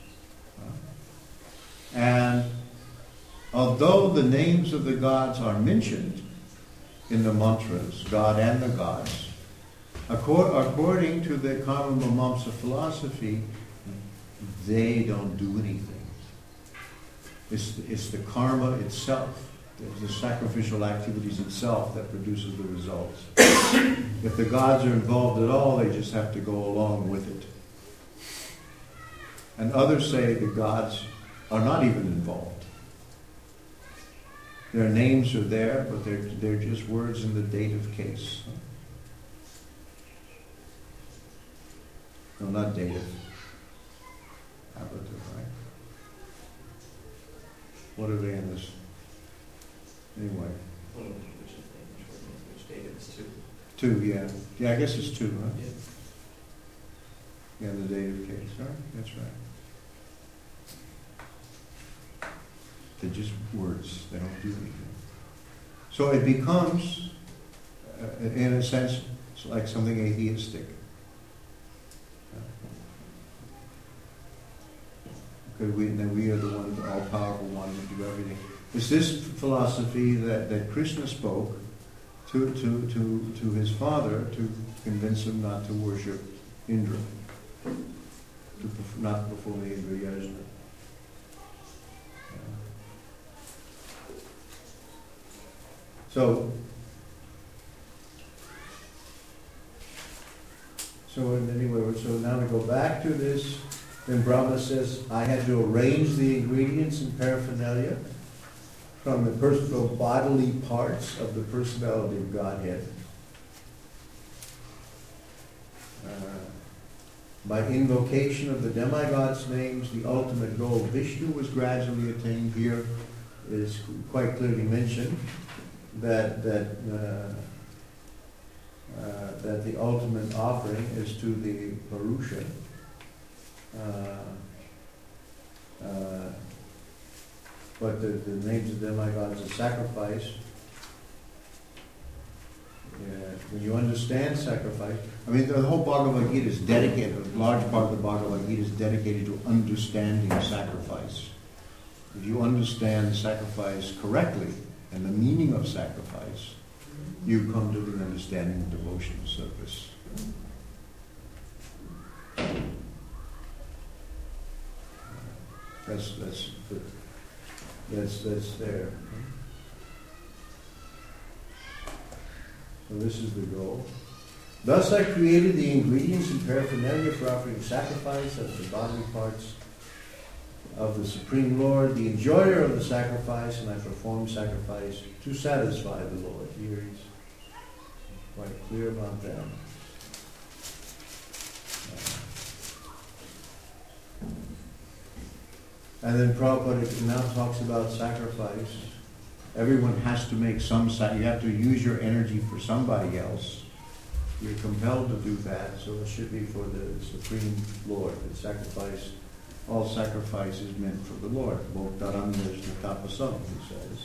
And although the names of the gods are mentioned in the mantras, God and the gods, according to the Karma Mimamsa philosophy, they don't do anything. It's, it's the karma itself, the sacrificial activities itself that produces the results. If the gods are involved at all, they just have to go along with it. And others say the gods are not even involved. Their names are there, but they're, they're just words in the dative case. No, not dative. Ablative, right? What are they in this? Anyway. Which is which dative is two. Two, yeah. Yeah, I guess it's two, huh? Yeah. Yeah, the dative case. All right, that's right. They're just words. They don't do anything. So it becomes, uh, in a sense, it's like something atheistic. Because we, then we are the ones, all-powerful ones that do everything. It's this philosophy that, that Krishna spoke to, to, to, to his father to convince him not to worship Indra, to perf- not perform the Indra Yajna. So, so anyway, so now we go back to this. Then Brahma says, I had to arrange the ingredients and paraphernalia from the personal bodily parts of the personality of Godhead. Uh, by invocation of the demigods' names, the ultimate goal of Vishnu was gradually attained. Here is quite clearly mentioned that that uh, uh, that the ultimate offering is to the Purusha. Uh, uh, but the, the names of demigods are sacrifice. Yeah, when you understand sacrifice, I mean, the whole Bhagavad Gita is dedicated, a large part of the Bhagavad Gita is dedicated to understanding sacrifice. If you understand sacrifice correctly and the meaning of sacrifice, you come to the understanding of devotional service. That's that's that's that's there. So this is the goal. Thus I created the ingredients and paraphernalia for offering sacrifice of the bodily parts of the Supreme Lord, the enjoyer of the sacrifice, and I perform sacrifice to satisfy the Lord. Here he's quite clear about that. And then Prabhupada now talks about sacrifice. Everyone has to make some sacrifice. You have to use your energy for somebody else. You're compelled to do that, so it should be for the Supreme Lord. The sacrifice, all sacrifice is meant for the Lord. Bhoktaram nirjnatapasam, he says.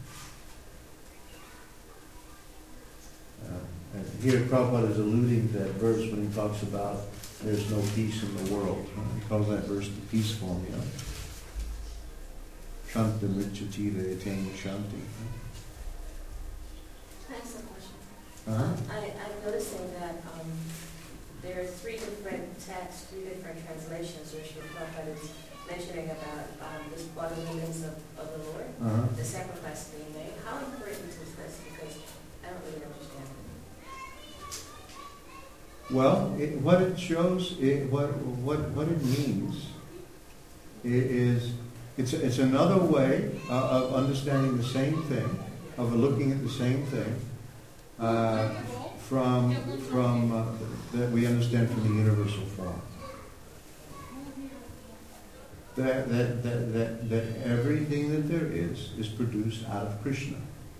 Uh, and here Prabhupada is alluding to that verse when he talks about there's no peace in the world. He calls that verse the peace formula. Shanta Michati, they attain Shanti. Can I ask a question? Uh-huh. Um, I, I'm noticing that um, there are three different texts, three different translations where Srila Prabhupada is mentioning about um, this what are the meanings of, of the Lord, Uh-huh. the sacrifice being made. How important is this? Because I don't really understand it. Well, it, what it shows, it, what what what it means, it is it's it's another way uh, of understanding the same thing, of looking at the same thing, uh, from from uh, that we understand from the universal form. That that that that that everything that there is is produced out of Krishna.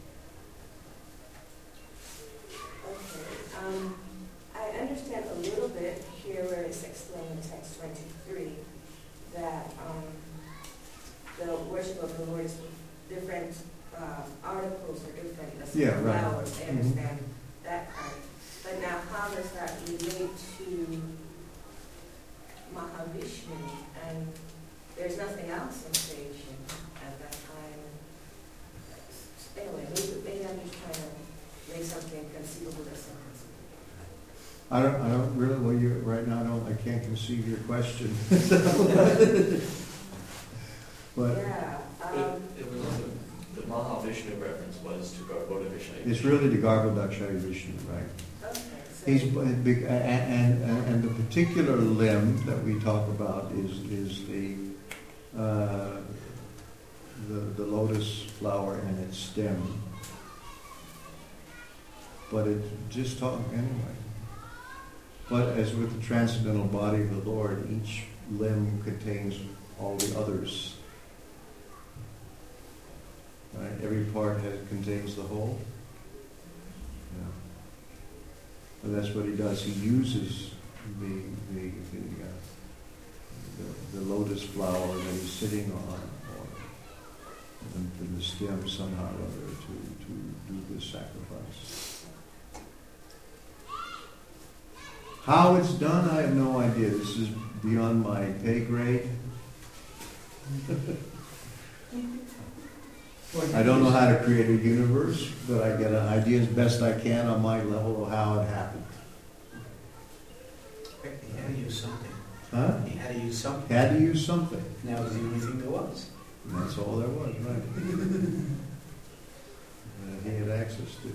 Okay. Um, I understand a little bit here where it's explained in text twenty-three that um, the worship of the Lord is different uh, articles or different let's say, Yeah, right. flowers. I Mhm. understand that part. But now how does that relate to Mahavishnu? And there's nothing else in creation at that time. Anyway, maybe, maybe I'm just trying to make something conceivable that's inconceivable. I don't I don't really well you right now I don't I can't conceive your question. But Yeah. It, Um, it was the, the Mahavishnu reference was to Garbhoda Vishnu. it's really the Garbhodakshaya Vishnu, right? okay. So He's and, and and and the particular limb that we talk about is is the uh, the the lotus flower and its stem. But it's just talking anyway. But as with the transcendental body of the Lord, each limb contains all the others. Right? Every part has, contains the whole. Yeah. And that's what he does. He uses the the the, uh, the, the lotus flower that he's sitting on, or and the stem somehow or other, to to do this sacrifice. How it's done, I have no idea. This is beyond my pay grade. I don't know how to create a universe, but I get an idea as best I can on my level of how it happened. He had to use something. Huh? He had to use something. Had to use something. And that was the only thing there was. And that's all there was, right? That he had access to.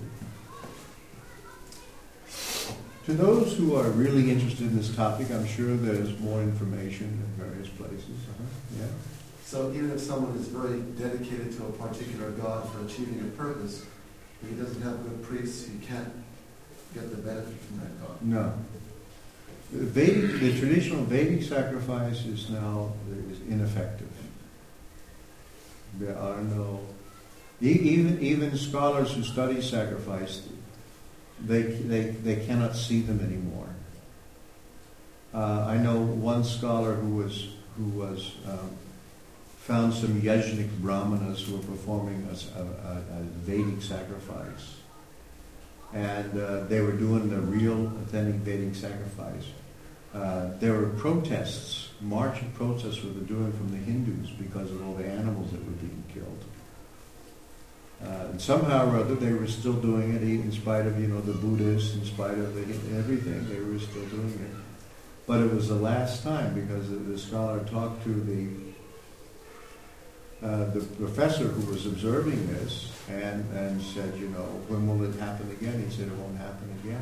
To those who are really interested in this topic, I'm sure there's more information in various places. Uh-huh. Yeah. So even if someone is very dedicated to a particular god for achieving a purpose, if he doesn't have good priests, he can't get the benefit from that god. No. The Vedic, the traditional Vedic sacrifice is now is ineffective. There are no, e- even even scholars who study sacrifice, they they they cannot see them anymore. Uh, I know one scholar who was who was um, found some Yajnik Brahmanas who were performing a, a, a Vedic sacrifice. And uh, they were doing the real, authentic Vedic sacrifice. Uh, there were protests, marching protests were doing from the Hindus because of all the animals that were being killed. Uh, and somehow or other, they were still doing it, in spite of, you know, the Buddhists, in spite of the, everything, they were still doing it. But it was the last time, because the, the scholar talked to the Uh, the professor who was observing this and, and said, you know, when will it happen again? He said, it won't happen again.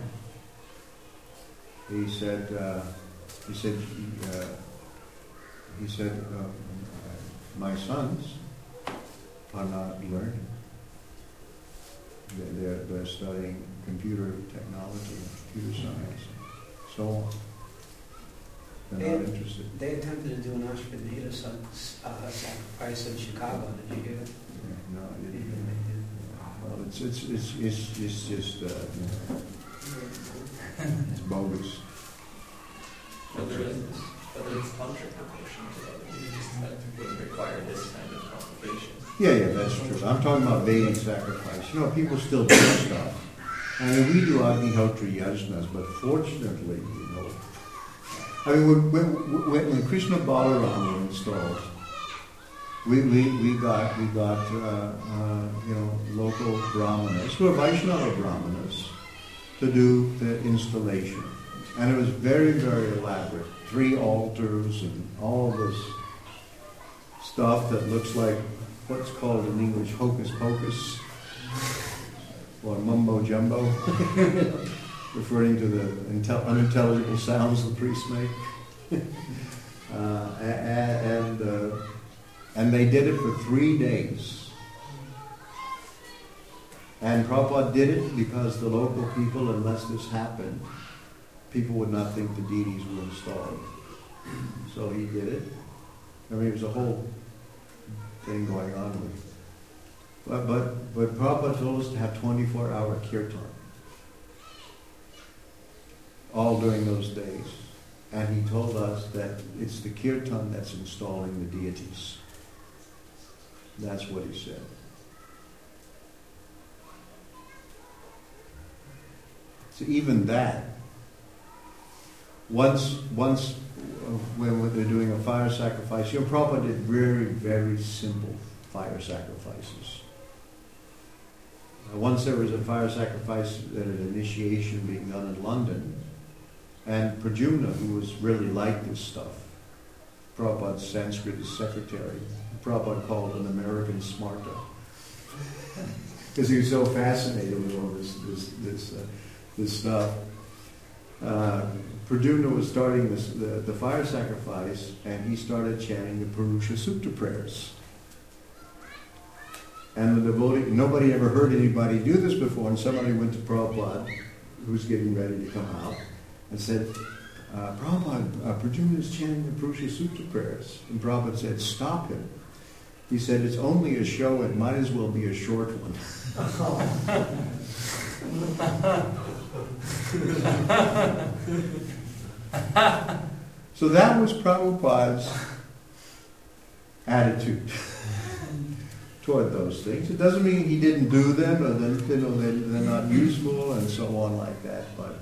He said, uh, he said, uh, he said, um, my sons are not learning. They're, they're, they're studying computer technology, computer science, so on. They're not interested. They attempted to do an Ashkenaz uh, sacrifice in Chicago. Did you hear it? Yeah, no, I didn't hear that. Well, it's, it's, it's, it's, it's just, uh, you know, it's bogus. But there is, but there's contribution to other religions that would require this kind of complication. Yeah, yeah, that's true. I'm talking about Vedic sacrifice. You know, people still do stuff. I mean, we do Agnihotra Yajnas, but fortunately, you know, I mean, when, when, when Krishna Balaram were installed, we, we, we got, we got uh, uh, you know, local brahmanas, who are Vaishnava brahmanas, to do the installation. And it was very, very elaborate. Three altars and all this stuff that looks like what's called in English hocus pocus, or mumbo jumbo, referring to the intel- unintelligible sounds the priests make. uh, and, uh, and they did it for three days. And Prabhupada did it because the local people, unless this happened, people would not think the deities were installed. So he did it. I mean, it was a whole thing going on with it. But, but, but Prabhupada told us to have twenty-four hour kirtan. All during those days. And he told us that it's the kirtan that's installing the deities. That's what he said. So even that, once, once uh, when, when they're doing a fire sacrifice, you know, Prabhupada did very, very simple fire sacrifices. Uh, once there was a fire sacrifice at an initiation being done in London, and Pradyumna, who was really like this stuff, Prabhupada's Sanskrit secretary, Prabhupada called an American Smarta, because he was so fascinated with all this, this, this, uh, this stuff. Uh, Pradyumna was starting this, the, the fire sacrifice, and he started chanting the Purusha Sukta prayers. And the devotee, nobody ever heard anybody do this before, and somebody went to Prabhupada, who was getting ready to come out, and said, uh, Prabhupada, uh, Pradyumna is chanting the Purusha Sukta prayers. And Prabhupada said, stop him. He said, it's only a show, it might as well be a short one. So that was Prabhupada's attitude toward those things. It doesn't mean he didn't do them, or that, you know, they're, they're not useful and so on like that, but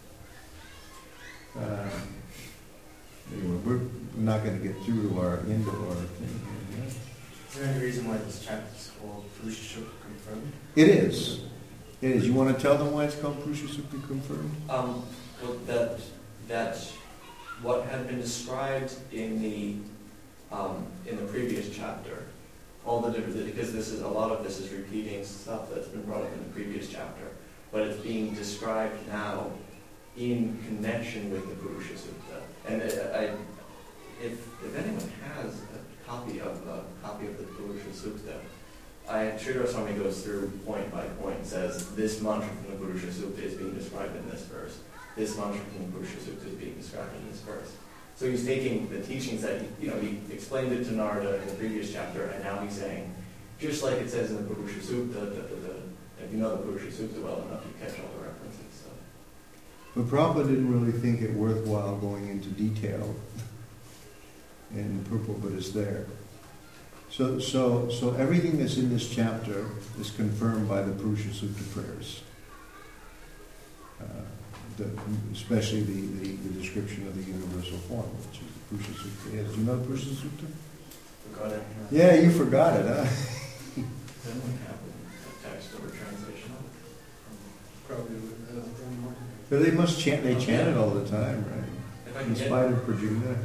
uh, anyway, we're not going to get through to our indoor thing here. Is there any reason why this chapter is called Purusha Sukta Confirmed? It is. It is. You want to tell them why it's called Purusha Sukta Confirmed? Um, well, that that what had been described in the um, in the previous chapter, all the different, because this is a lot of this is repeating stuff that's been brought up in the previous chapter, but it's being described now in connection with the Purusha Sukta. And I, I, if if anyone has a copy of a copy of the Purusha Sukta, I, Sridhar Swami goes through point by point and says, this mantra from the Purusha Sukta is being described in this verse. This mantra from the Purusha Sukta is being described in this verse. So he's taking the teachings that, he, you know, he explained it to Narada in the previous chapter, and now he's saying, just like it says in the Purusha Sukta, da, da, da, if you know the Purusha Sukta well enough, you catch all the references. So. But Prabhupada didn't really think it worthwhile going into detail in purple, but it's there. So, so, so everything that's in this chapter is confirmed by the Purusha Sukta prayers, uh, the, especially the, the, the description of the universal form, which is the Purusha Sukta is. Do you know the Purusha Sukta? Forgot it. Yeah, you forgot it, huh? Then what happened? Text over translation. Probably would have done more. But they must chant. They chant it all the time, right? If I can In get, spite of Pradyumna.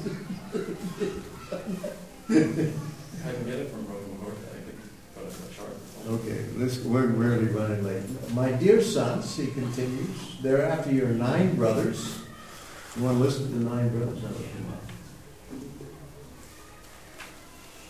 if I can get it from Roman Court, I could put it in the chart. Okay, let's, we're really running late. My dear sons, he continues, thereafter your nine brothers. You want to listen to the nine brothers?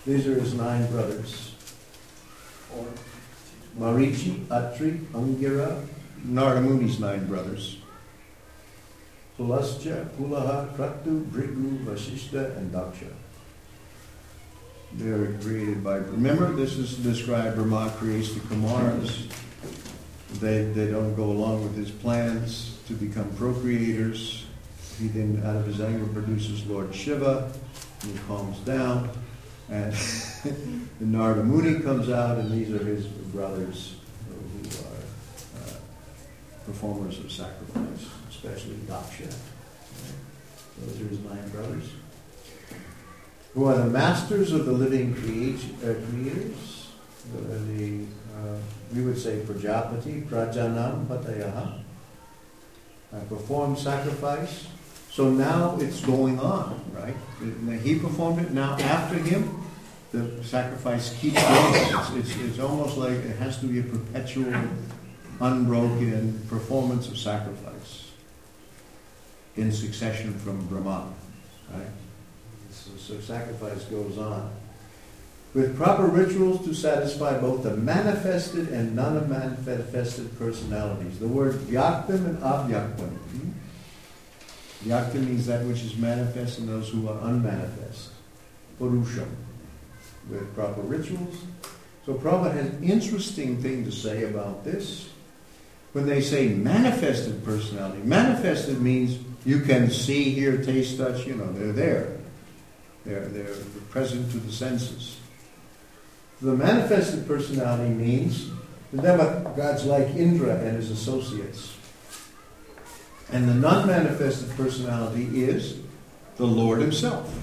These are his nine brothers. Or, Marichi, Atri, Angira, Narada Muni's nine brothers. Pulascha, Pulaha, Kratu, Brigu, Vasishta, and Daksha. They are created by, remember this is described, Brahma creates the Kumaras. They, they don't go along with his plans to become procreators. He then, out of his anger, produces Lord Shiva, and he calms down. And the Narada Muni comes out, and these are his brothers who are uh, performers of sacrifice, especially Daksha. Those are his nine brothers, who are the masters of the living create, uh, creators. The, the uh, we would say Prajapati, Prajanam, Patayaha, uh, perform sacrifice. So now it's going on, right? Now he performed it. Now after him, the sacrifice keeps going. It's, it's, it's almost like it has to be a perpetual, unbroken performance of sacrifice in succession from Brahma, right? So, so sacrifice goes on. With proper rituals to satisfy both the manifested and non-manifested personalities. The word vyaktam and avyaktam. Hmm? Vyaktam means that which is manifest and those who are unmanifest. Purusham. With proper rituals. So Prabhupada has an interesting thing to say about this. When they say manifested personality, manifested means you can see, hear, taste, touch, you know, they're there. They're, they're present to the senses. The manifested personality means the demigods like Indra and his associates. And the non-manifested personality is the Lord himself.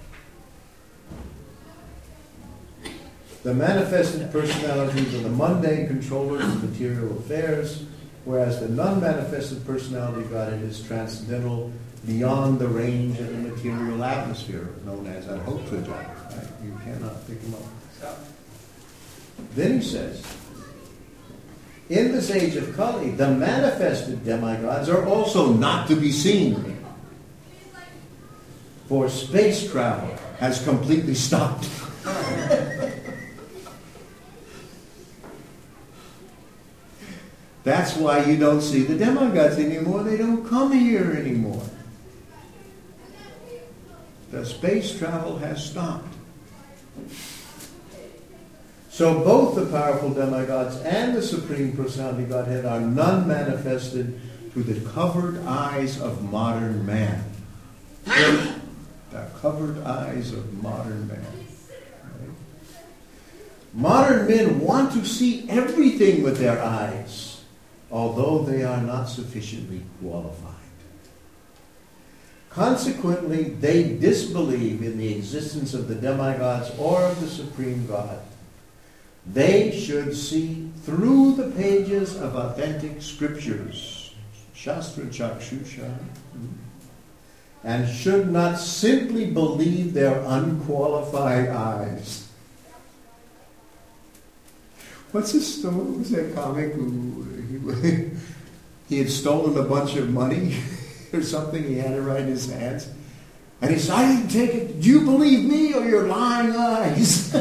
The manifested personalities are the mundane controllers of material affairs, whereas the non-manifested personality Godhead is transcendental beyond the range of the material atmosphere, known as Adhoktaja. Right? You cannot pick them up. Then he says, in this age of Kali, the manifested demigods are also not to be seen, for space travel has completely stopped. That's why you don't see the demigods anymore. They don't come here anymore. The space travel has stopped. So both the powerful demigods and the Supreme Personality Godhead are non-manifested to the covered eyes of modern man. The covered eyes of modern man. Right? Modern men want to see everything with their eyes, although they are not sufficiently qualified. Consequently, they disbelieve in the existence of the demigods or of the Supreme God. They should see through the pages of authentic scriptures, Shastra Chakshusha, and should not simply believe their unqualified eyes. What's his story? What was that comic who he, he had stolen a bunch of money or something? He had it right in his hands. And he said, I didn't take it. Do you believe me or your lying eyes?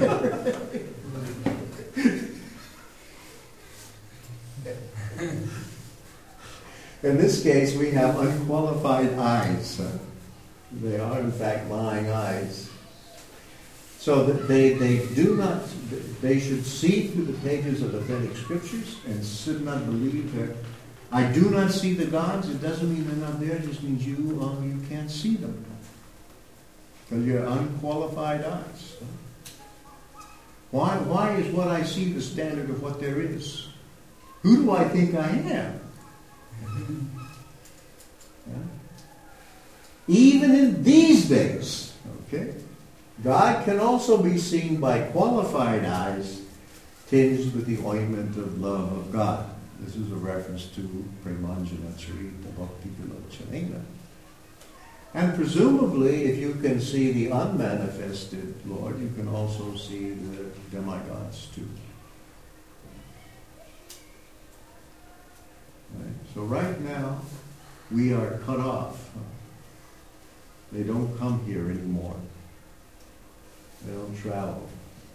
In this case, we have unqualified eyes. They are, in fact, lying eyes. So that they, they do not, they should see through the pages of authentic scriptures and should not believe that I do not see the gods. It doesn't mean they're not there. It just means you, um, you can't see them. Because you have unqualified eyes. Why, why is what I see the standard of what there is? Who do I think I am? Yeah. Even in these days, okay, God can also be seen by qualified eyes tinged with the ointment of love of God. This is a reference to Premanjana Charita Bhakti Vilochanena. And presumably, if you can see the unmanifested Lord, you can also see the demigods too. Right? So right now, we are cut off. They don't come here anymore. They don't travel.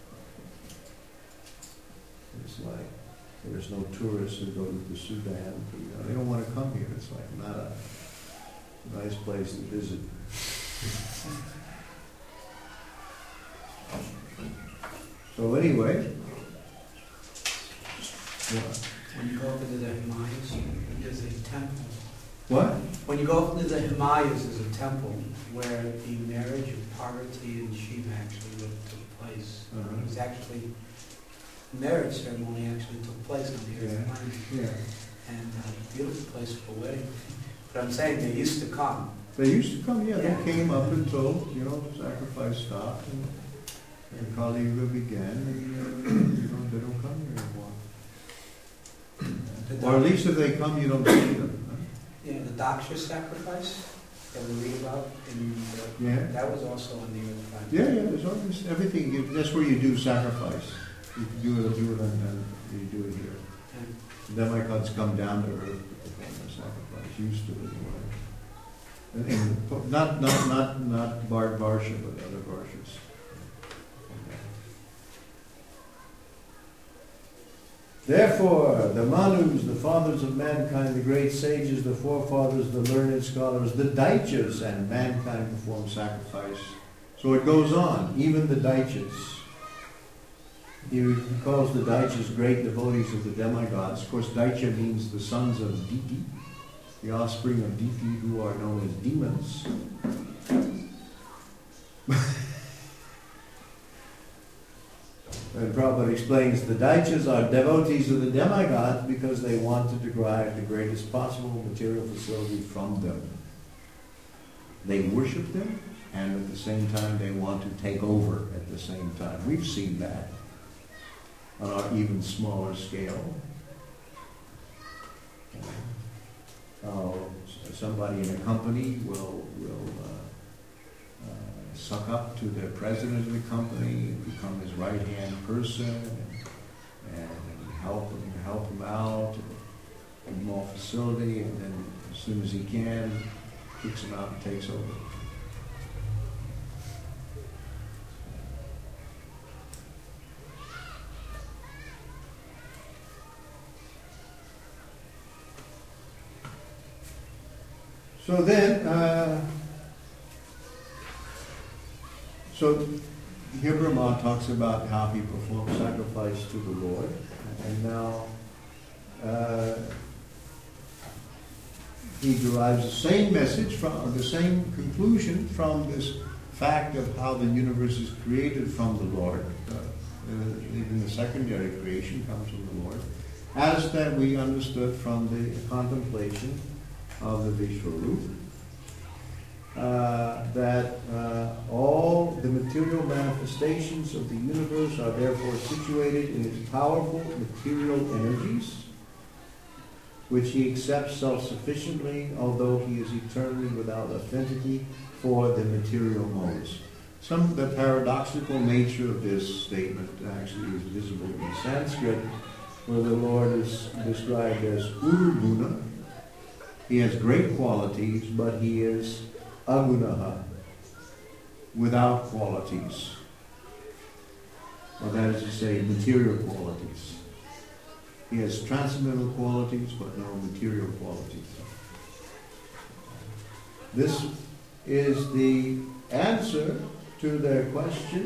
It's like there's no tourists who go to the Sudan. You know, they don't want to come here. It's like not a nice place to visit. So anyway, what? When you go up into the Himalayas, there's a temple. What? When you go up into the Himalayas, there's a temple where the marriage of Parvati and Shiva actually took place. Uh-huh. It was actually, the marriage ceremony actually took place on the Yeah. Himalayas. Yeah. And a beautiful place for a wedding. But I'm saying they used to come. They used to come, yeah, Yeah. they came up until, you know, sacrifice stopped and, and Kali Yuga began and, uh, you know, they don't come here anymore. The Or at Dak- least if they come, you don't see them. Huh? You know, the Daksha sacrifice that we read about, in the, Yeah. that was also on the Earth Planet. Yeah, yeah, there's always, everything, you- that's where you do sacrifice. You can do it, do it, and, and you do it here. The demigods come down to earth to perform their sacrifice, used to anyway. And, and not, not, not, not Bard Varsha, but other Varshas. Therefore, the Manus, the fathers of mankind, the great sages, the forefathers, the learned scholars, the Daityas, and mankind perform sacrifice. So it goes on, even the Daityas. He calls the Daityas great devotees of the demigods. Of course, Daitya means the sons of Diti, the offspring of Diti, who are known as demons. And Prabhupada explains the Daityas are devotees of the demigods because they want to derive the greatest possible material facility from them. They worship them, and at the same time they want to take over at the same time. We've seen that on an even smaller scale. Uh, somebody in a company will will uh, uh, suck up to the president of the company and become his right-hand person and, and help him help him out, give him more facility, and then as soon as he can, kicks him out and takes over. So then, uh, so here Brahma talks about how he performed sacrifice to the Lord, and now uh, he derives the same message from, or the same conclusion from this fact of how the universe is created from the Lord. Uh, uh, even the secondary creation comes from the Lord, as that we understood from the contemplation of the Vishwarup, uh, that uh, all the material manifestations of the universe are therefore situated in its powerful material energies, which he accepts self-sufficiently, although he is eternally without affinity for the material modes. Some of the paradoxical nature of this statement actually is visible in Sanskrit, where the Lord is described as Uruguna. He has great qualities, but he is agunaha, without qualities. Or that is to say, material qualities. He has transcendental qualities, but no material qualities. This is the answer to their question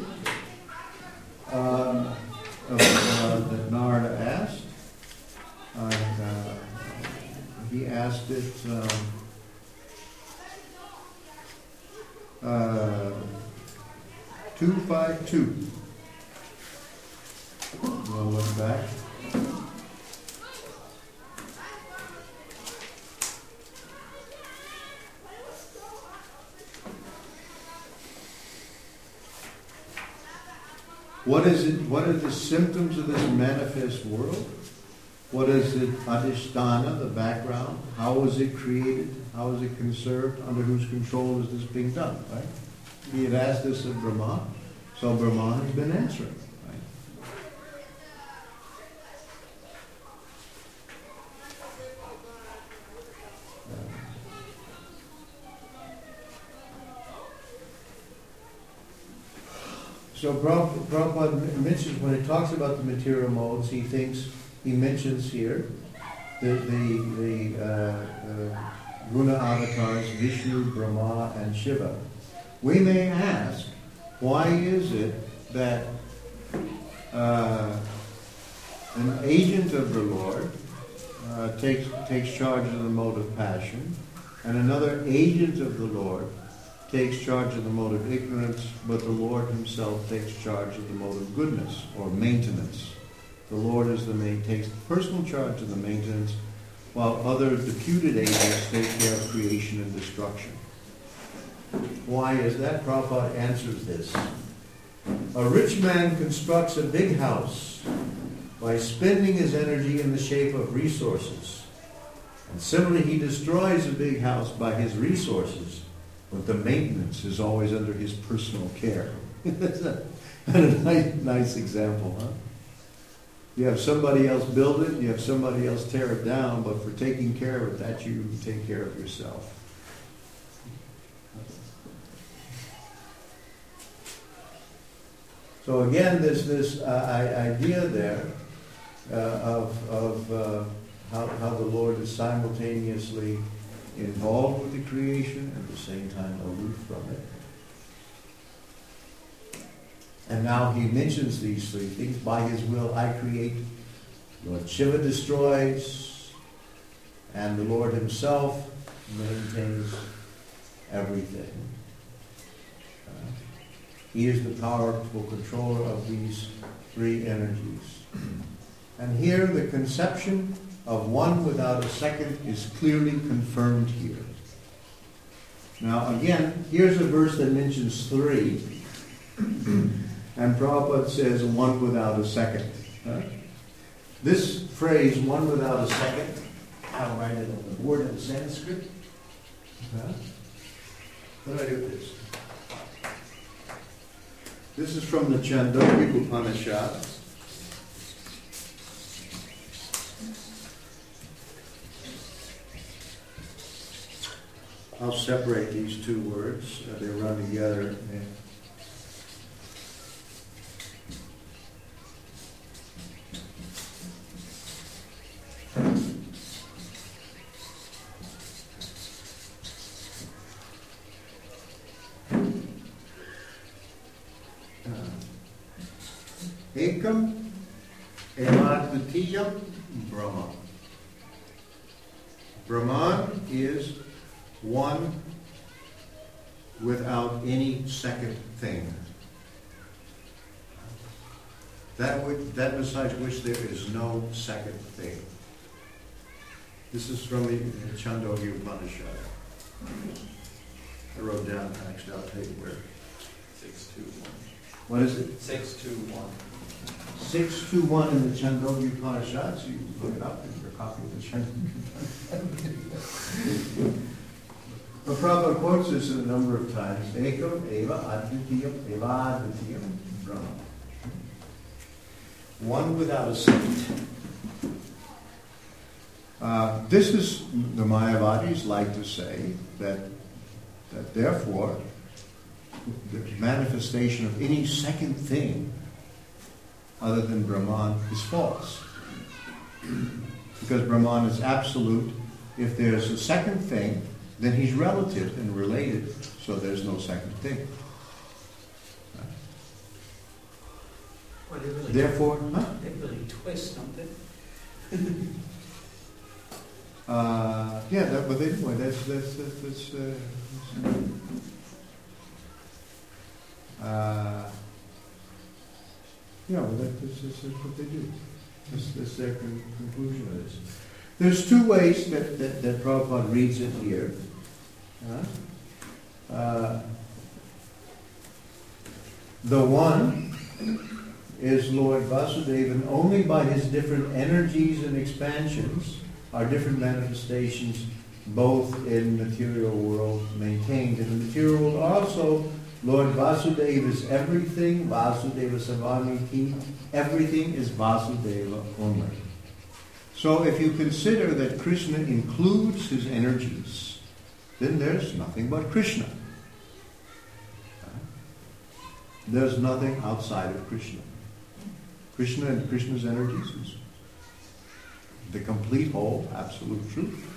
um, of, uh, that Narada asked. And, uh, he asked it um, uh, two five two. We'll look back. What is it? What are the symptoms of this manifest world? What is it? Adhisthana, the background. How was it created? How is it conserved? Under whose control is this being done? Right? He had asked this of Brahma, so Brahma has been answering. Right? So Prabhu- Prabhupada mentions, when he talks about the material modes, he thinks, he mentions here the, the, the uh, uh, Guna avatars, Vishnu, Brahma, and Shiva. We may ask, why is it that uh, an agent of the Lord uh, takes, takes charge of the mode of passion, and another agent of the Lord takes charge of the mode of ignorance, but the Lord himself takes charge of the mode of goodness or maintenance. The Lord is the main, takes personal charge of the maintenance, while other deputed agents take care of creation and destruction. Why is that? Prabhupada answers this. A rich man constructs a big house by spending his energy in the shape of resources. And similarly, he destroys a big house by his resources, but the maintenance is always under his personal care. That's a, a nice, nice example, huh? You have somebody else build it, you have somebody else tear it down, but for taking care of it, that you take care of yourself. So again, there's this uh, idea there uh, of, of uh, how, how the Lord is simultaneously involved with the creation and at the same time aloof from it. And now he mentions these three things. By his will I create. Lord Shiva destroys. And the Lord himself maintains everything. Uh, he is the powerful controller of these three energies. And here the conception of one without a second is clearly confirmed here. Now again, here's a verse that mentions three. And Prabhupada says one without a second. Huh? This phrase, one without a second, I'll write it on the board in Sanskrit. Huh? What do I do with this? This is from the Chandogya Upanishad. I'll separate these two words. Uh, they run together. Ekam Emadvitiyam Brahma. Brahman is one without any second thing. That, which, that besides which there is no second thing. This is from the Chandogya Upanishad. I wrote down, actually, I'll tell you where. Six, two, one. What is it? Six, two, one. six two one in the Chandogya Upanishad, so you can look it up in your copy of the Chandogya Upanishad. But Prabhupada quotes this a number of times. Ekam eva advitiyam eva advitiyam Brahma. One without a second. Uh, this is, the Mayavadis like to say that, that therefore the manifestation of any second thing other than Brahman is false. Because Brahman is absolute. If there's a second thing, then he's relative and related, so there's no second thing. Well, they really, Therefore, huh? they really twist, don't they? Uh, yeah, that, but they do. That's that's that's. that's uh, uh, yeah, but that, that's, that's, that's what they do. That's, that's their con- conclusion of this. There's two ways that, that, that Prabhupada reads it here. Uh, uh, the one is Lord Vasudeva, and only by his different energies and expansions are different manifestations both in material world maintained. In the material world also, Lord Vasudeva is everything, Vasudeva Savamiti, everything is Vasudeva only. So if you consider that Krishna includes his energies, then there's nothing but Krishna. There's nothing outside of Krishna. Krishna and Krishna's energies is the complete whole, absolute truth.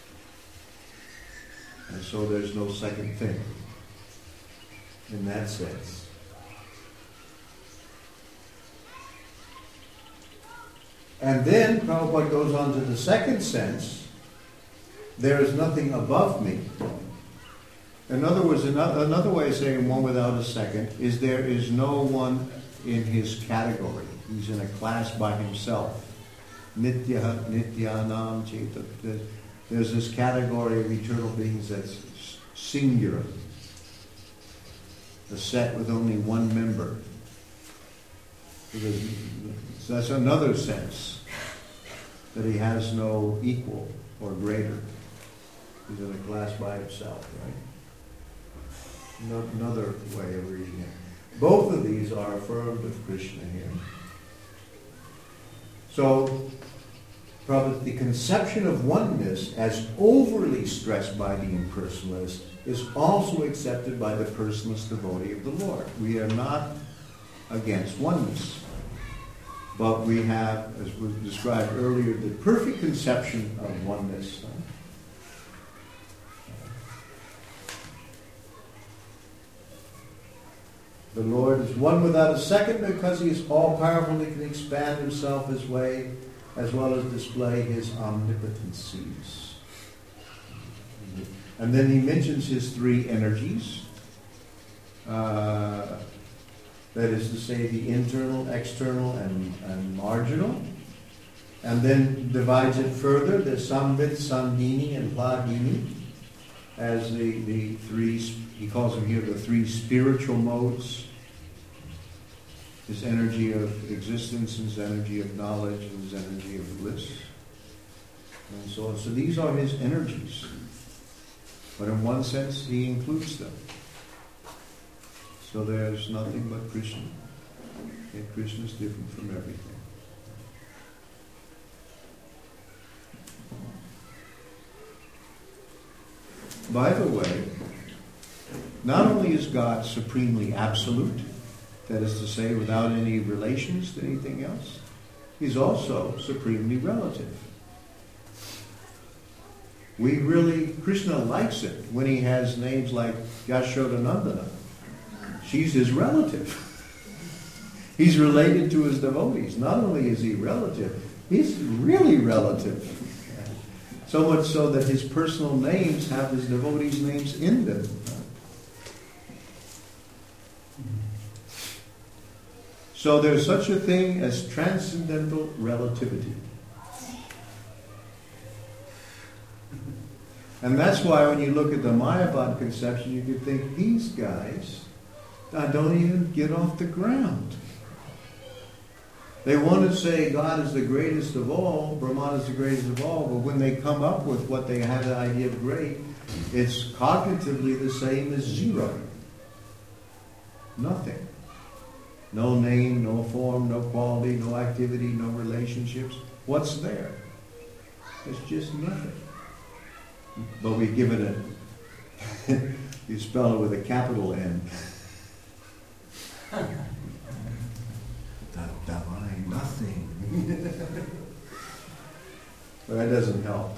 And so there's no second thing in that sense. And then Prabhupada goes on to the second sense. There is nothing above me. In other words, another, another way of saying one without a second is there is no one in his category. He's in a class by himself. Nitya, Nityanam, Cheta. There's this category of eternal beings that's singular. A set with only one member. Because, so that's another sense that he has no equal or greater. He's in a class by himself, right? No, another way of reading it. Both of these are affirmed of Krishna here. So, probably the conception of oneness as overly stressed by the impersonalist is also accepted by the personalist devotee of the Lord. We are not against oneness. But we have, as was described earlier, the perfect conception of oneness. The Lord is one without a second because he is all-powerful. He can expand himself his way as well as display his omnipotencies. And then he mentions his three energies. Uh, that is to say, the internal, external, and, and marginal. And then divides it further, the Sambit, Sandhini, and Pladini, as the, the three, he calls them here the three spiritual modes. His energy of existence, his energy of knowledge, and his energy of bliss. And so on. So these are his energies. But in one sense, he includes them. So there's nothing but Krishna. And Krishna is different from everything. By the way, not only is God supremely absolute, that is to say, without any relations to anything else, he's also supremely relative. We really, Krishna likes it when he has names like Yashodanandana. She's his relative. He's related to his devotees. Not only is he relative, he's really relative. So much so that his personal names have his devotees' names in them. So there's such a thing as transcendental relativity. And that's why when you look at the Mayavad conception, you could think, these guys don't even get off the ground. They want to say God is the greatest of all, Brahman is the greatest of all, but when they come up with what they have the idea of great, it's cognitively the same as zero. Nothing. No name, no form, no quality, no activity, no relationships. What's there? It's just nothing. But we give it a, you spell it with a capital N. That divine nothing. But that doesn't help.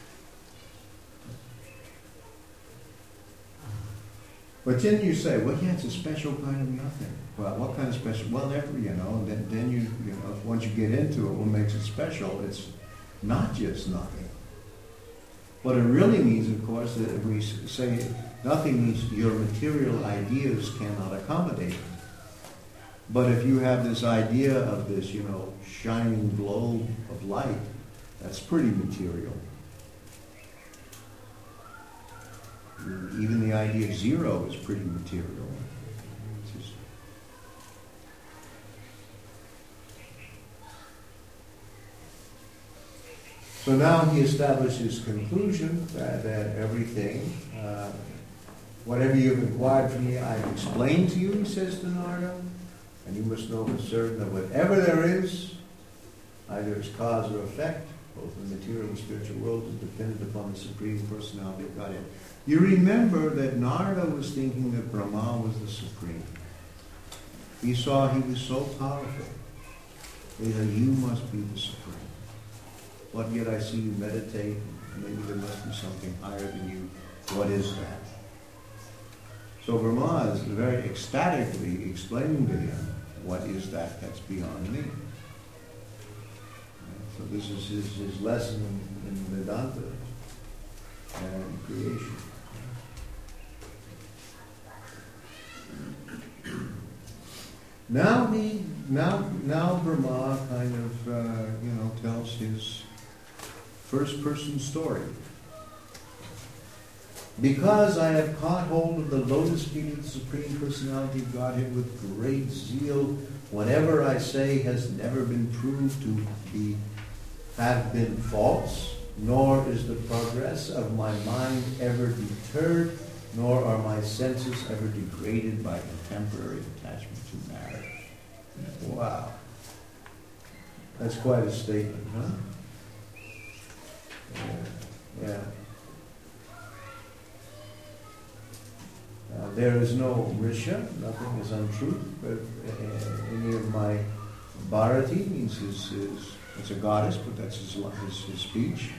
But then you say, well, yeah, it's a special kind of nothing. Well, what kind of special? Well, every, you know, and then, then you, you know, once you get into it, what makes it special, it's not just nothing. What it really means, of course, that if we say nothing means your material ideas cannot accommodate it. But if you have this idea of this, you know, shining globe of light, that's pretty material. Even the idea of zero is pretty material. It's just... So now he establishes conclusion that, that everything, uh, whatever you've inquired from me, I've explained to you, he says to Narada. And you must know for certain that whatever there is, either as cause or effect, both in the material and spiritual world, is dependent upon the Supreme Personality of Godhead. You remember that Narada was thinking that Brahma was the Supreme. He saw he was so powerful. He said, you must be the Supreme. What yet I see you meditate, maybe there must be something higher than you. What is that? So Brahma is very ecstatically explaining to him, what is that that's beyond me? So this is his, his lesson in, in Vedanta and creation. Now he, now, now Brahma kind of, uh, you know, tells his first-person story. Because I have caught hold of the lotus feet of the Supreme Personality of Godhead with great zeal, whatever I say has never been proved to be have been false, nor is the progress of my mind ever deterred, nor are my senses ever degraded by contemporary attachment to matter. Wow. That's quite a statement, huh? Yeah. yeah. Uh, there is no Risha, nothing is untruth, but uh, any of my Bharati means his, his, it's a goddess, but that's his, his, his speech.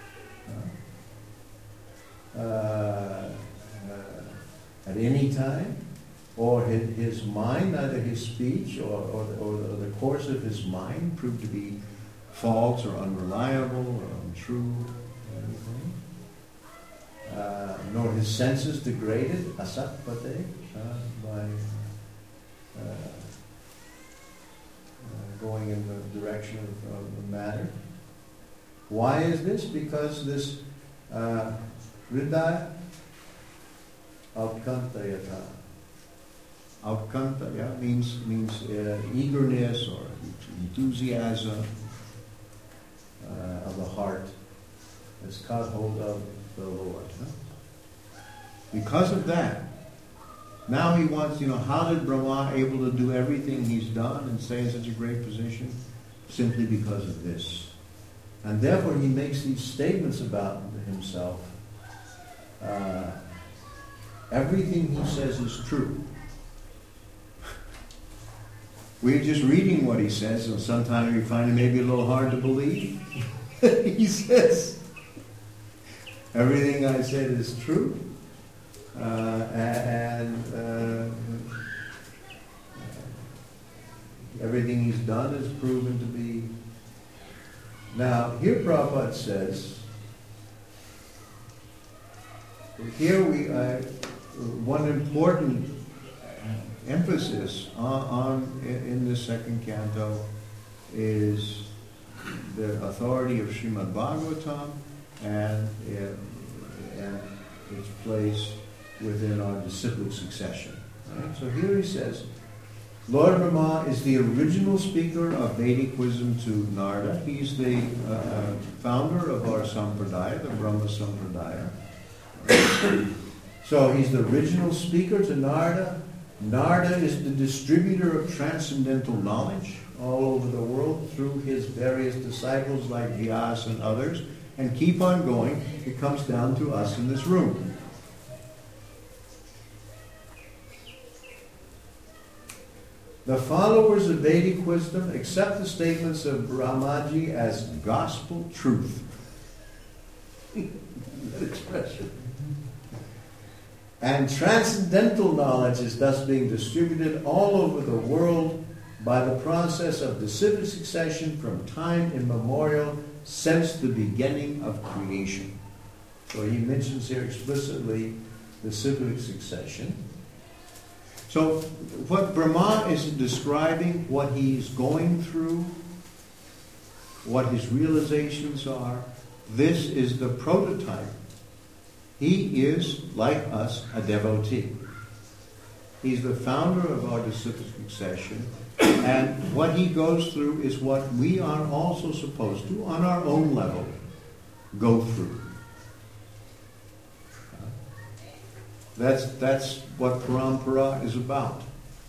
Uh, uh, at any time, or his, his mind, either his speech or, or, the, or the course of his mind proved to be false or unreliable or untrue. Anything. Uh, nor his senses degraded, asatpate, uh, by uh, uh, going in the direction of, of the matter. Why is this? Because this uh, hridaya utkantayata. Utkantaya means means uh, eagerness or enthusiasm uh, of the heart has caught hold of the Lord. Huh? Because of that, now he wants, you know, how did Brahma able to do everything he's done and stay in such a great position? Simply because of this. And therefore he makes these statements about himself. Uh, everything he says is true. We're just reading what he says, and sometimes we find it maybe a little hard to believe. He says, everything I said is true, uh, and uh, everything he's done is proven to be. Now, here Prabhupada says, here we, uh, one important emphasis on, on in the second canto is the authority of Srimad Bhagavatam and, and its place within our disciplic succession. Right? So here he says, Lord Brahma is the original speaker of Vedic wisdom to Narada. He's the uh, founder of our Sampradaya, the Brahma Sampradaya. So he's the original speaker to Narada. Narada is the distributor of transcendental knowledge all over the world through his various disciples like Vyasa and others. And keep on going, it comes down to us in this room. The followers of Vedic wisdom accept the statements of Brahmaji as gospel truth. That expression. And transcendental knowledge is thus being distributed all over the world by the process of disciplic succession from time immemorial since the beginning of creation. So he mentions here explicitly the disciplic succession. So what Brahma is describing, what he's going through, what his realizations are, this is the prototype. He is, like us, a devotee. He's the founder of our disciplic succession, and what he goes through is what we are also supposed to, on our own level, go through. That's, that's what Parampara is about.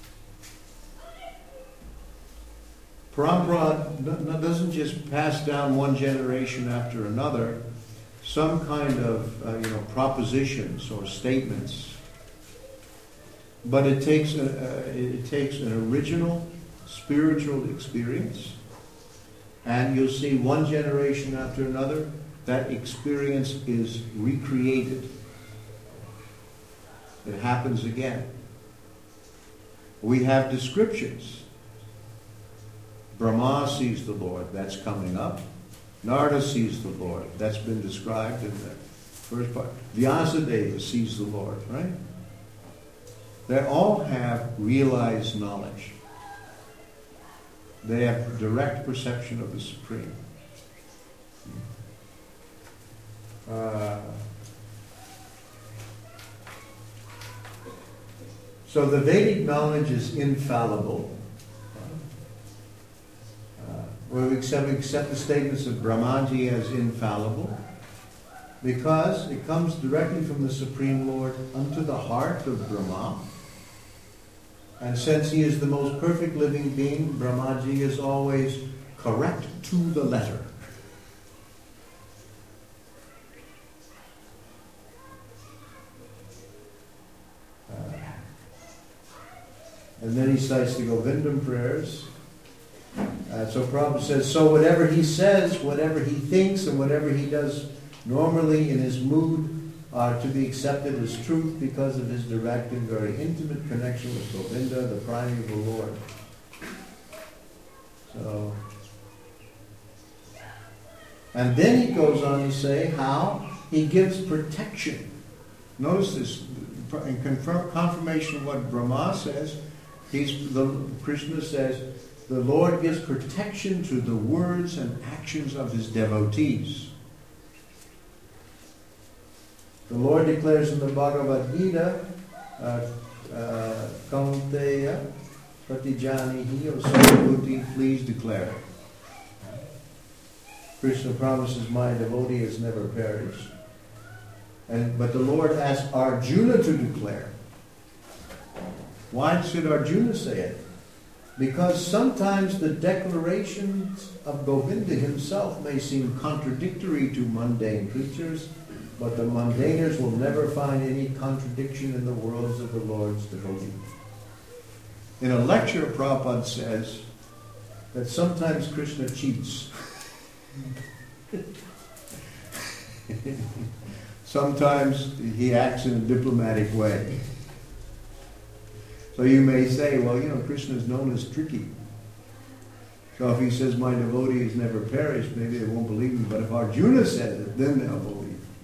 Parampara doesn't just pass down one generation after another some kind of uh, you know propositions or statements but it takes a, uh, it takes an original spiritual experience, and you'll see one generation after another, that experience is recreated. It happens again. We have descriptions. Brahma sees the Lord, that's coming up. Narada sees the Lord, that's been described in the first part. Vyasadeva sees the Lord, right? They all have realized knowledge. They have direct perception of the Supreme. Uh, so the Vedic knowledge is infallible. Uh, we accept, accept the statements of Brahmaji as infallible because it comes directly from the Supreme Lord unto the heart of Brahma. And since he is the most perfect living being, Brahmaji is always correct to the letter. Uh, and then he cites the Govindam prayers. Uh, so Prabhupada says, so whatever he says, whatever he thinks, and whatever he does normally in his mood are to be accepted as truth because of his direct and very intimate connection with Govinda, the primeval Lord. So, and then he goes on to say how he gives protection. Notice this, in confirm, confirmation of what Brahma says, he's, the, Krishna says, the Lord gives protection to the words and actions of his devotees. The Lord declares in the Bhagavad Gita, uh, uh, Kaunteya Pratijanihi, O Sarvabhuti, please declare. Krishna promises, my devotee has never perished. And, but the Lord asked Arjuna to declare. Why should Arjuna say it? Because sometimes the declarations of Govinda himself may seem contradictory to mundane creatures, but the mundaners will never find any contradiction in the words of the Lord's devotee. In a lecture, Prabhupada says that sometimes Krishna cheats. Sometimes he acts in a diplomatic way. So you may say, well, you know, Krishna is known as tricky. So if he says, my devotee has never perished, maybe they won't believe me. But if Arjuna says it, then they'll believe.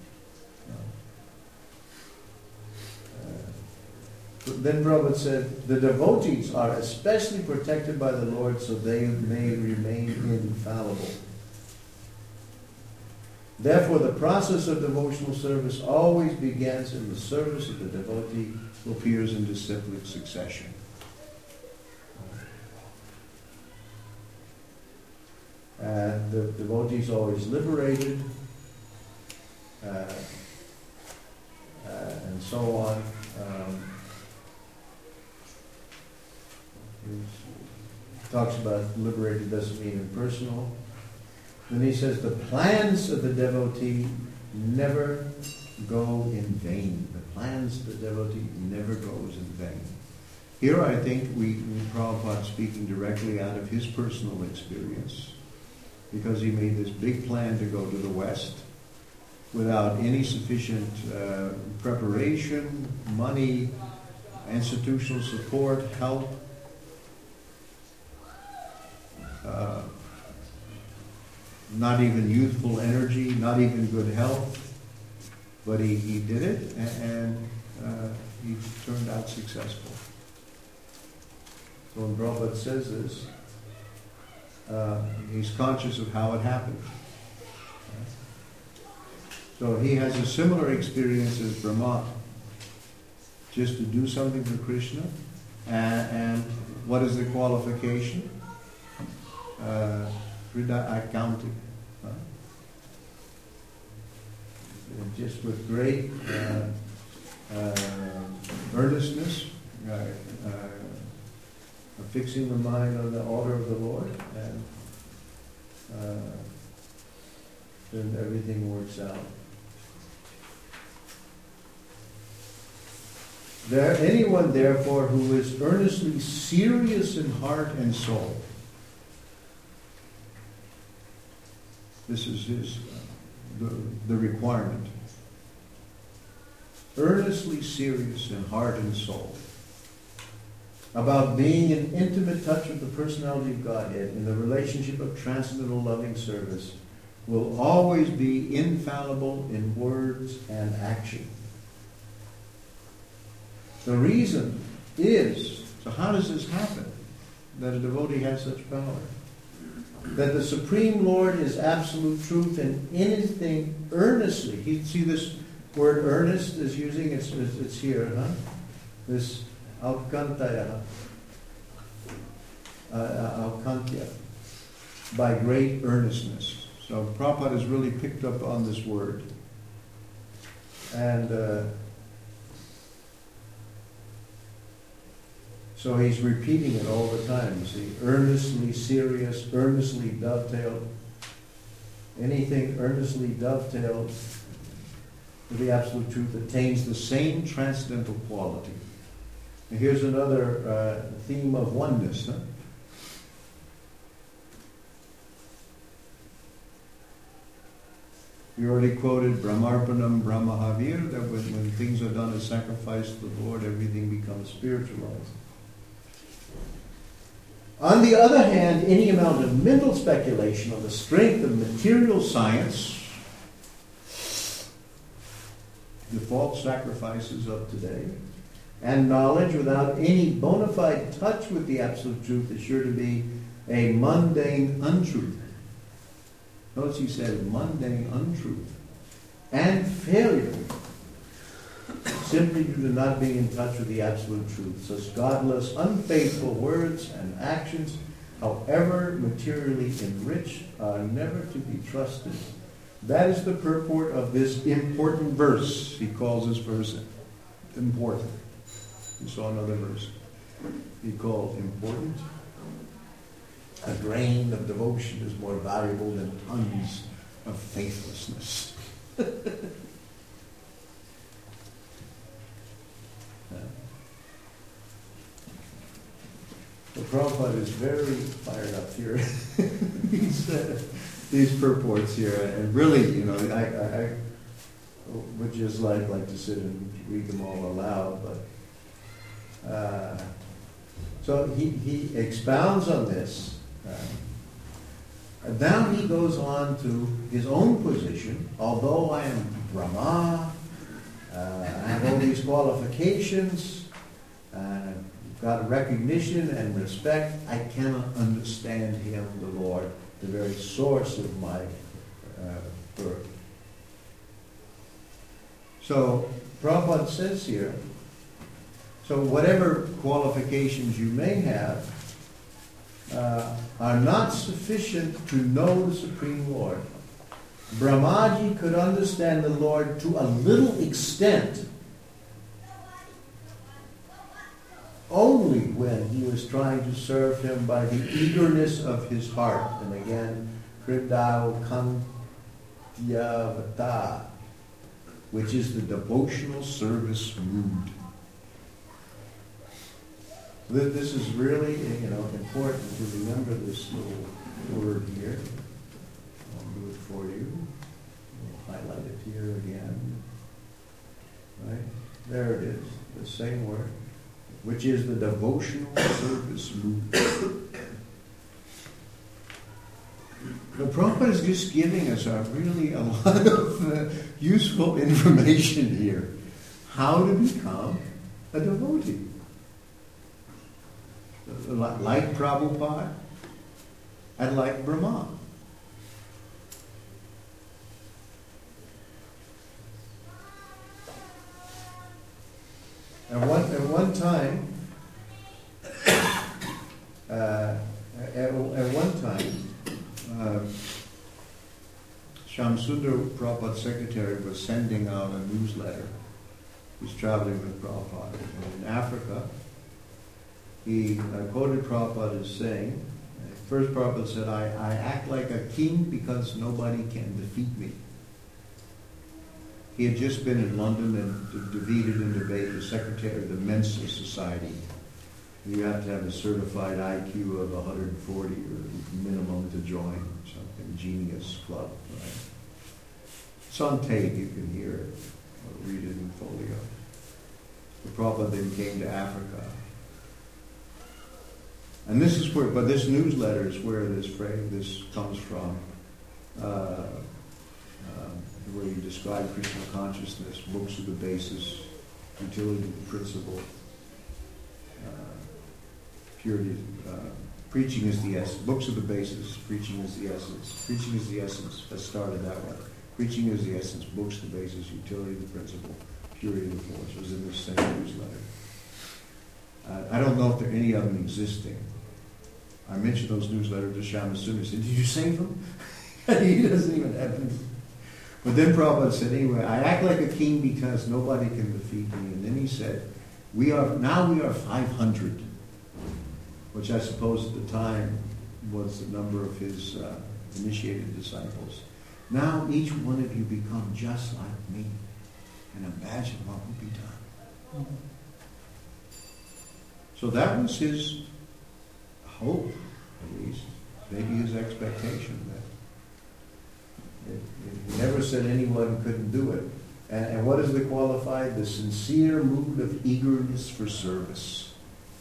Then Prabhupada said, the devotees are especially protected by the Lord so they may remain infallible. Therefore, the process of devotional service always begins in the service of the devotee who appears in disciplic succession. And the devotee is always liberated, uh, uh, and so on. Um, He talks about liberated doesn't mean impersonal. Then he says the plans of the devotee never go in vain. The plans of the devotee never goes in vain. Here I think we, we Prabhupada speaking directly out of his personal experience, because he made this big plan to go to the West without any sufficient uh, preparation, money, institutional support, help. Uh, not even youthful energy, not even good health, but he, he did it, and, and uh, he turned out successful. So when Prabhupada says this, uh, he's conscious of how it happened. So he has a similar experience as Brahma, just to do something for Krishna, and, and what is the qualification? Uh, accounting. Huh? And just with great uh, uh, earnestness, uh, uh, fixing the mind on the altar of the Lord, and uh, then everything works out. There, anyone, therefore, who is earnestly serious in heart and soul. This is his, uh, the, the requirement. Earnestly serious in heart and soul about being in intimate touch with the personality of Godhead in the relationship of transcendental loving service will always be infallible in words and action. The reason is, so how does this happen, that a devotee has such power? That the Supreme Lord is absolute truth, and anything earnestly, he, see this word earnest is using, it's, it's, it's here, huh? This alkantaya, uh, uh, alkantya, by great earnestness. So Prabhupada has really picked up on this word. And uh, so he's repeating it all the time. You see, earnestly serious, earnestly dovetailed. Anything earnestly dovetailed with the absolute truth attains the same transcendental quality. And here's another uh, theme of oneness. Huh? We already quoted Brahmarpanam Brahmahavir, that when, when things are done as sacrifice to the Lord, everything becomes spiritualized. On the other hand, any amount of mental speculation on the strength of material science, the false sacrifices of today, and knowledge without any bona fide touch with the absolute truth is sure to be a mundane untruth. Notice he said mundane untruth and failure, simply due to not being in touch with the absolute truth. Such godless, unfaithful words and actions, however materially enriched, are never to be trusted. That is the purport of this important verse. He calls this verse important. We saw another verse he called important. A grain of devotion is more valuable than tons of faithlessness. Yeah. The Prabhupada is very fired up here. these, uh, these purports here, and really, you know, I, I, I would just like like to sit and read them all aloud, but uh, so he he expounds on this. Uh, and now he goes on to his own position. Although I am Brahma, uh, I have all these qualifications, uh, got recognition and respect, I cannot understand him, the Lord, the very source of my uh, birth. So Prabhupada says here, so whatever qualifications you may have, Uh, are not sufficient to know the Supreme Lord. Brahmaji could understand the Lord to a little extent only when he was trying to serve him by the eagerness of his heart. And again, Kridao Kantyavata, which is the devotional service mood. This is really, you know, important to remember this little word here. I'll do it for you. I'll highlight it here again. Right? There it is, the same word, which is the devotional service mood. The Prabhupada is just giving us a really a lot of uh, useful information here. How to become a devotee. Like Prabhupada and like Brahma. At one, at one time, uh, at, at one time, uh, Shamsundar, Prabhupada's secretary, was sending out a newsletter. He was traveling with Prabhupada in Africa. He uh, quoted Prabhupada as saying, first Prabhupada said, I, I act like a king because nobody can defeat me. he had just been in London and de- defeated in debate the secretary of the Mensa Society. You have to have a certified I Q of one hundred forty or minimum to join something, genius club, right? It's on tape, you can hear it, or read it in folio. The Prabhupada then came to Africa. And this is where, but this newsletter is where this phrase, this comes from, uh, uh, where you describe Krishna consciousness, books of the basis, utility of the principle, uh, purity, uh, preaching is the essence, books of the basis, preaching is the essence, preaching is the essence, let's start it that way. Preaching is the essence, books of the basis, utility of the principle, purity of the force, was in this same newsletter. Uh, I don't know if there are any of them existing. I mentioned those newsletters to Shama Sundar. He said, did you save them? He doesn't even have them. But then Prabhupada said, anyway, I act like a king because nobody can defeat me. And then he said, we are now we are five hundred, which I suppose at the time was the number of his uh, initiated disciples. Now each one of you become just like me. And imagine what would be done. So that was his hope, at least, maybe his expectation. That it, it, he never said anyone couldn't do it. And, and what is the qualified? The sincere mood of eagerness for service.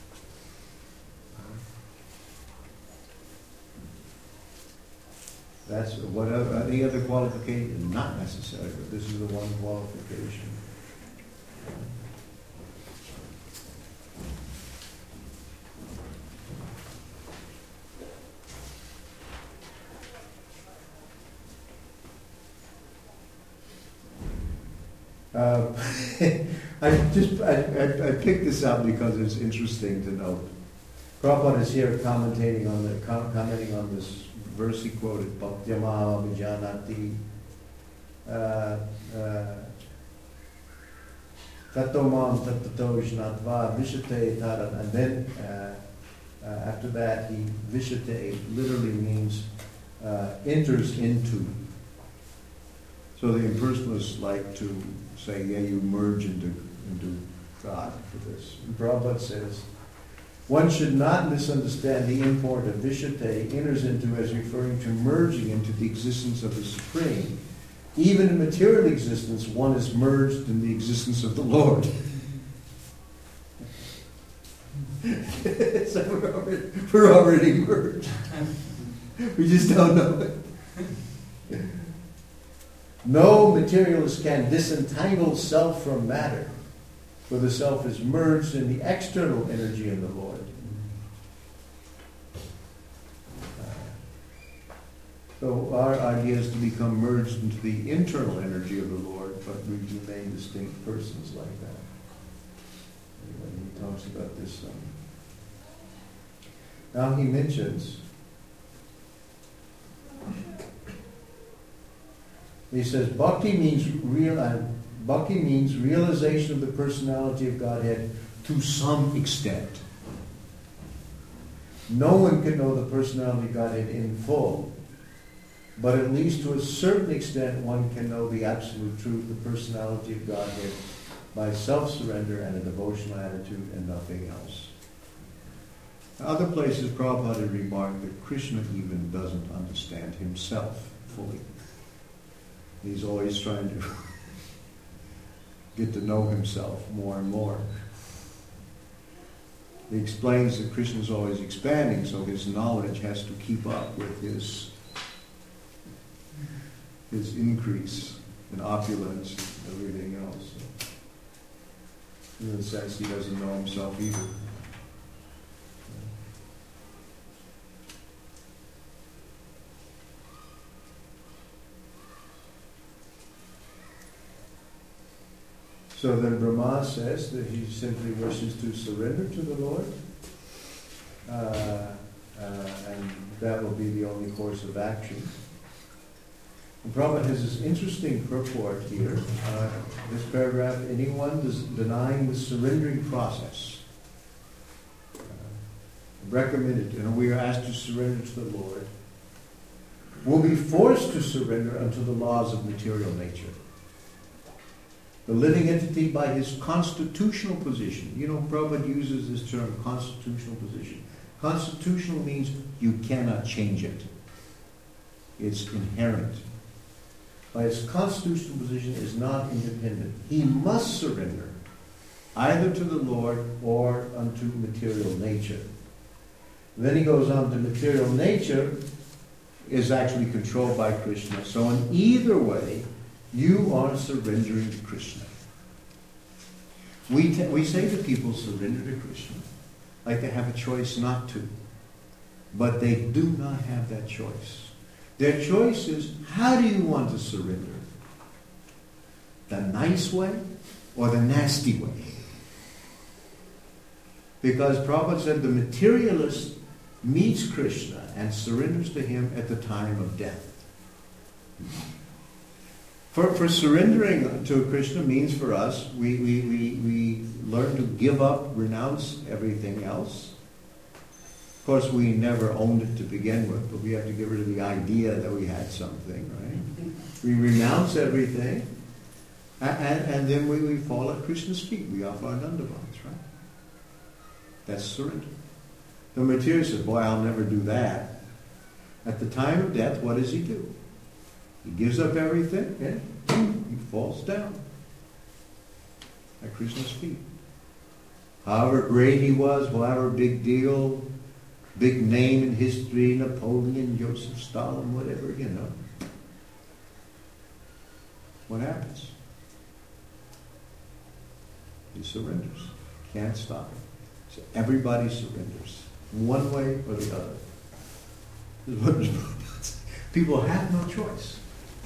That's what other, any other qualification? Not necessary, but this is the one qualification. Uh, I just I, I, I picked this out because it's interesting to note. Prabhupada is here commentating on the com- commenting on this verse he quoted, Bhaktyama Vijanati Tatomam Tattato Jnatva Vishate Taran. And then uh, uh, after that, he Vishate literally means uh, enters into. So the impersonalists like to say, yeah, you merge into, into God for this. And Prabhupada says, one should not misunderstand the import of Vishate, enters into, as referring to merging into the existence of the Supreme. Even in material existence, one is merged in the existence of the Lord. So we're already, we're already merged. We just don't know it. No materialist can disentangle self from matter, for the self is merged in the external energy of the Lord. So our idea is to become merged into the internal energy of the Lord, but we remain distinct persons like that. Anyway, he talks about this. Um, now he mentions, he says, Bhakti means real, uh, Bhakti means realization of the personality of Godhead to some extent. No one can know the personality of Godhead in full, but at least to a certain extent one can know the absolute truth, the personality of Godhead, by self-surrender and a devotional attitude and nothing else. Other places Prabhupada had remarked that Krishna even doesn't understand himself fully. He's always trying to get to know himself more and more. He explains that Krishna is always expanding, so his knowledge has to keep up with his his increase in opulence and everything else. So, in a sense, he doesn't know himself either. So then Brahma says that he simply wishes to surrender to the Lord, uh, uh, and that will be the only course of action. And Prabhupada has this interesting purport here, uh, this paragraph, anyone des- denying the surrendering process, uh, recommended, and we are asked to surrender to the Lord, will be forced to surrender unto the laws of material nature. The living entity by his constitutional position. You know, Prabhupada uses this term, constitutional position. Constitutional means you cannot change it. It's inherent. By his constitutional position is not independent. He must surrender either to the Lord or unto material nature. And then he goes on to material nature is actually controlled by Krishna. So in either way, you are surrendering to Krishna. We, t- we say to people, surrender to Krishna, like they have a choice not to. But they do not have that choice. Their choice is, how do you want to surrender? The nice way or the nasty way? Because Prabhupada said the materialist meets Krishna and surrenders to him at the time of death. For, for surrendering to Krishna means for us, we, we, we, we learn to give up, renounce everything else. Of course, we never owned it to begin with, but we have to get rid of the idea that we had something, right? We renounce everything, and, and, and then we, we fall at Krishna's feet. We offer our dandavats, right? That's surrender. The materialist says, boy, I'll never do that. At the time of death, what does he do? He gives up everything and he falls down at Krishna's feet. However great he was, however big deal, big name in history, Napoleon, Joseph Stalin, whatever, you know. What happens? He surrenders. Can't stop him. So everybody surrenders, one way or the other. This is what Prabhupada said. People have no choice.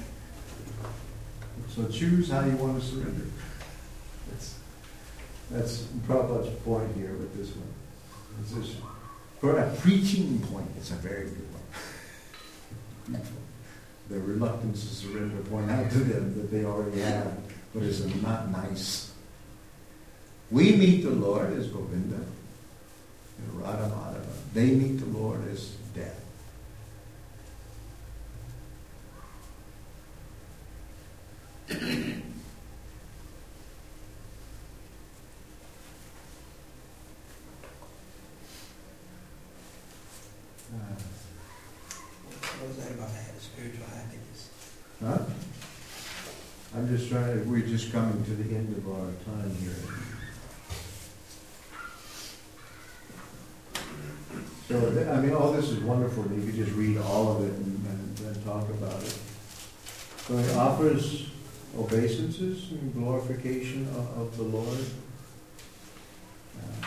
So choose how you want to surrender. That's, that's Prabhupada's point here with this one. It's this, for a preaching point, it's a very good one. The reluctance to surrender, point out to them that they already have, but it's not nice. We meet the Lord as Govinda and Radha Madhava. They meet the Lord as death. What was that about spiritual happiness? Huh? I'm just trying to, we're just coming to the end of our time here. So, I mean, all this is wonderful. You could just read all of it and, and, and talk about it. So he offers obeisances and glorification of, of the Lord. Uh,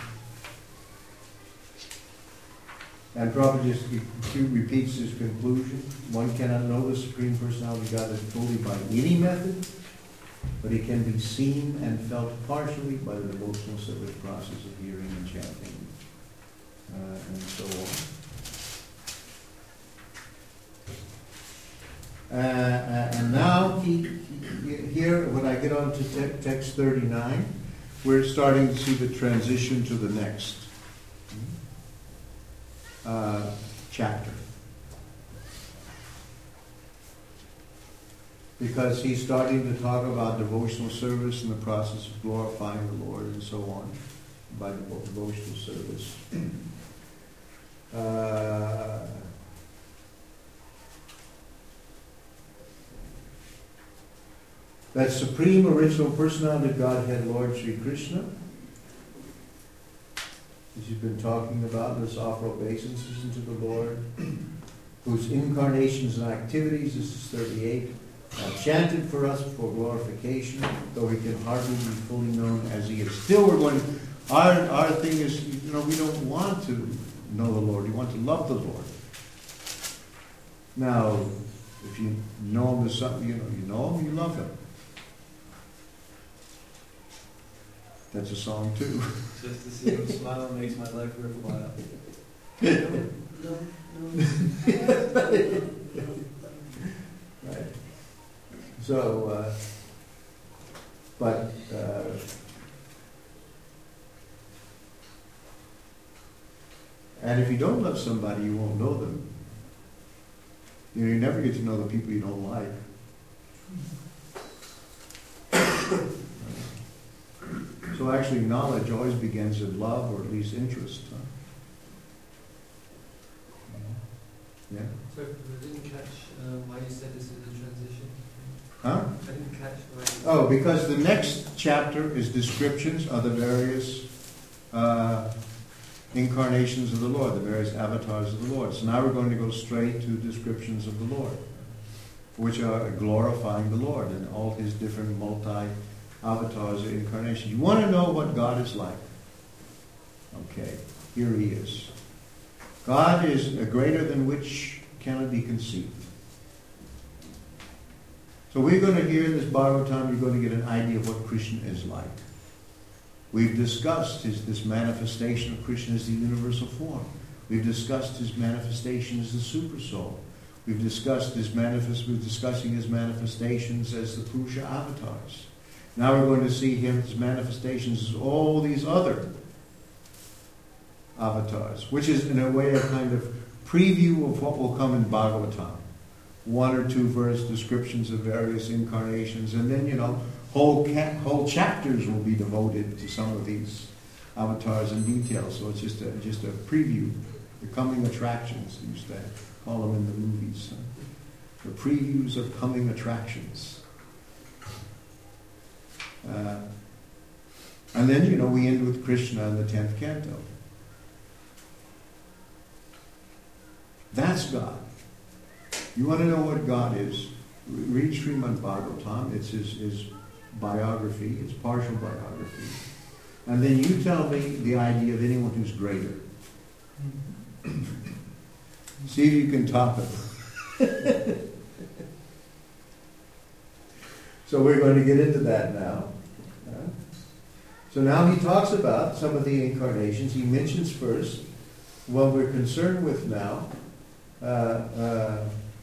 and Prabhupada just he, he repeats his conclusion. One cannot know the Supreme Personality of God fully by any method, but he can be seen and felt partially by the devotional service process of hearing and chanting. Uh, and so on. Uh, uh, and now, he, he, here, when I get on to te- text thirty-nine, we're starting to see the transition to the next uh, chapter. Because he's starting to talk about devotional service and the process of glorifying the Lord and so on by devotional service. Uh, that supreme original personality of Godhead, Lord Sri Krishna, as you've been talking about, let's offer obeisances unto the Lord, whose incarnations and activities, this is thirty-eight, are chanted for us for glorification, though he can hardly be fully known as he is. Still, we're going. Our our thing is, you know, we don't want to know the Lord. We want to love the Lord. Now, if you know him as something, you know, you know him, you love him. That's a song too. Just to see him smile makes my life worthwhile. No, no. Right. So, uh, but uh, and if you don't love somebody, you won't know them. You know, you never get to know the people you don't like. Right? So actually knowledge always begins in love, or at least interest. Huh? Yeah? So I didn't catch uh, why you said this is a transition. Huh? I didn't catch why you said Oh, because the next chapter is descriptions of the various uh, incarnations of the Lord, the various avatars of the Lord. So now we're going to go straight to descriptions of the Lord, which are glorifying the Lord and all his different multi-avatars or incarnations. You want to know what God is like? Okay, here he is. God is a greater than which cannot be conceived. So we're going to hear this Bhagavatam, you're going to get an idea of what Krishna is like. We've discussed his, this manifestation of Krishna as the universal form. We've discussed his manifestation as the super soul. We've discussed his manifest, we're discussing his manifestations as the Purusha avatars. Now we're going to see him, his manifestations as all these other avatars, which is in a way a kind of preview of what will come in Bhagavatam. One or two verse descriptions of various incarnations, and then, you know, whole ca- whole chapters will be devoted to some of these avatars in detail. So it's just a, just a preview, the coming attractions, they used to call them in the movies. The previews of coming attractions. Uh, and then, you know, we end with Krishna in the tenth canto. That's God. You want to know what God is? Read Srimad Bhagavatam. It's his, his biography, his partial biography. And then you tell me the idea of anyone who's greater. See if you can top it. So we're going to get into that now. Uh, so now he talks about some of the incarnations. He mentions first what we're concerned with now. Uh, uh,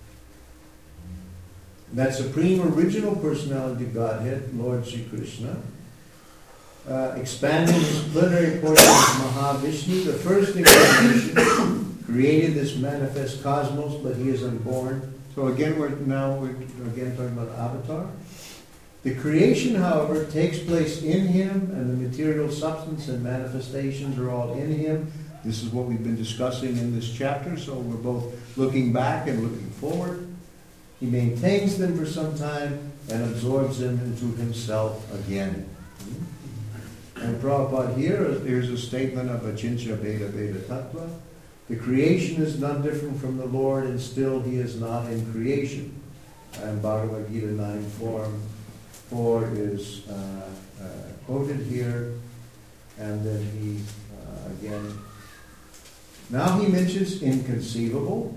that supreme original personality of Godhead, Lord Sri Krishna, uh, expanding his plenary portion of Mahavishnu, the first incarnation, created this manifest cosmos, but he is unborn. So again, we're now we're again talking about Avatar. The creation, however, takes place in him, and the material substance and manifestations are all in him. This is what we've been discussing in this chapter, so we're both looking back and looking forward. He maintains them for some time and absorbs them into himself again. And Prabhupada here, here's a statement of Achintya Veda Veda Tattva. The creation is none different from the Lord, and still he is not in creation. And Bhagavad Gita nine form four is uh, uh, quoted here, and then he uh, again. Now he mentions inconceivable.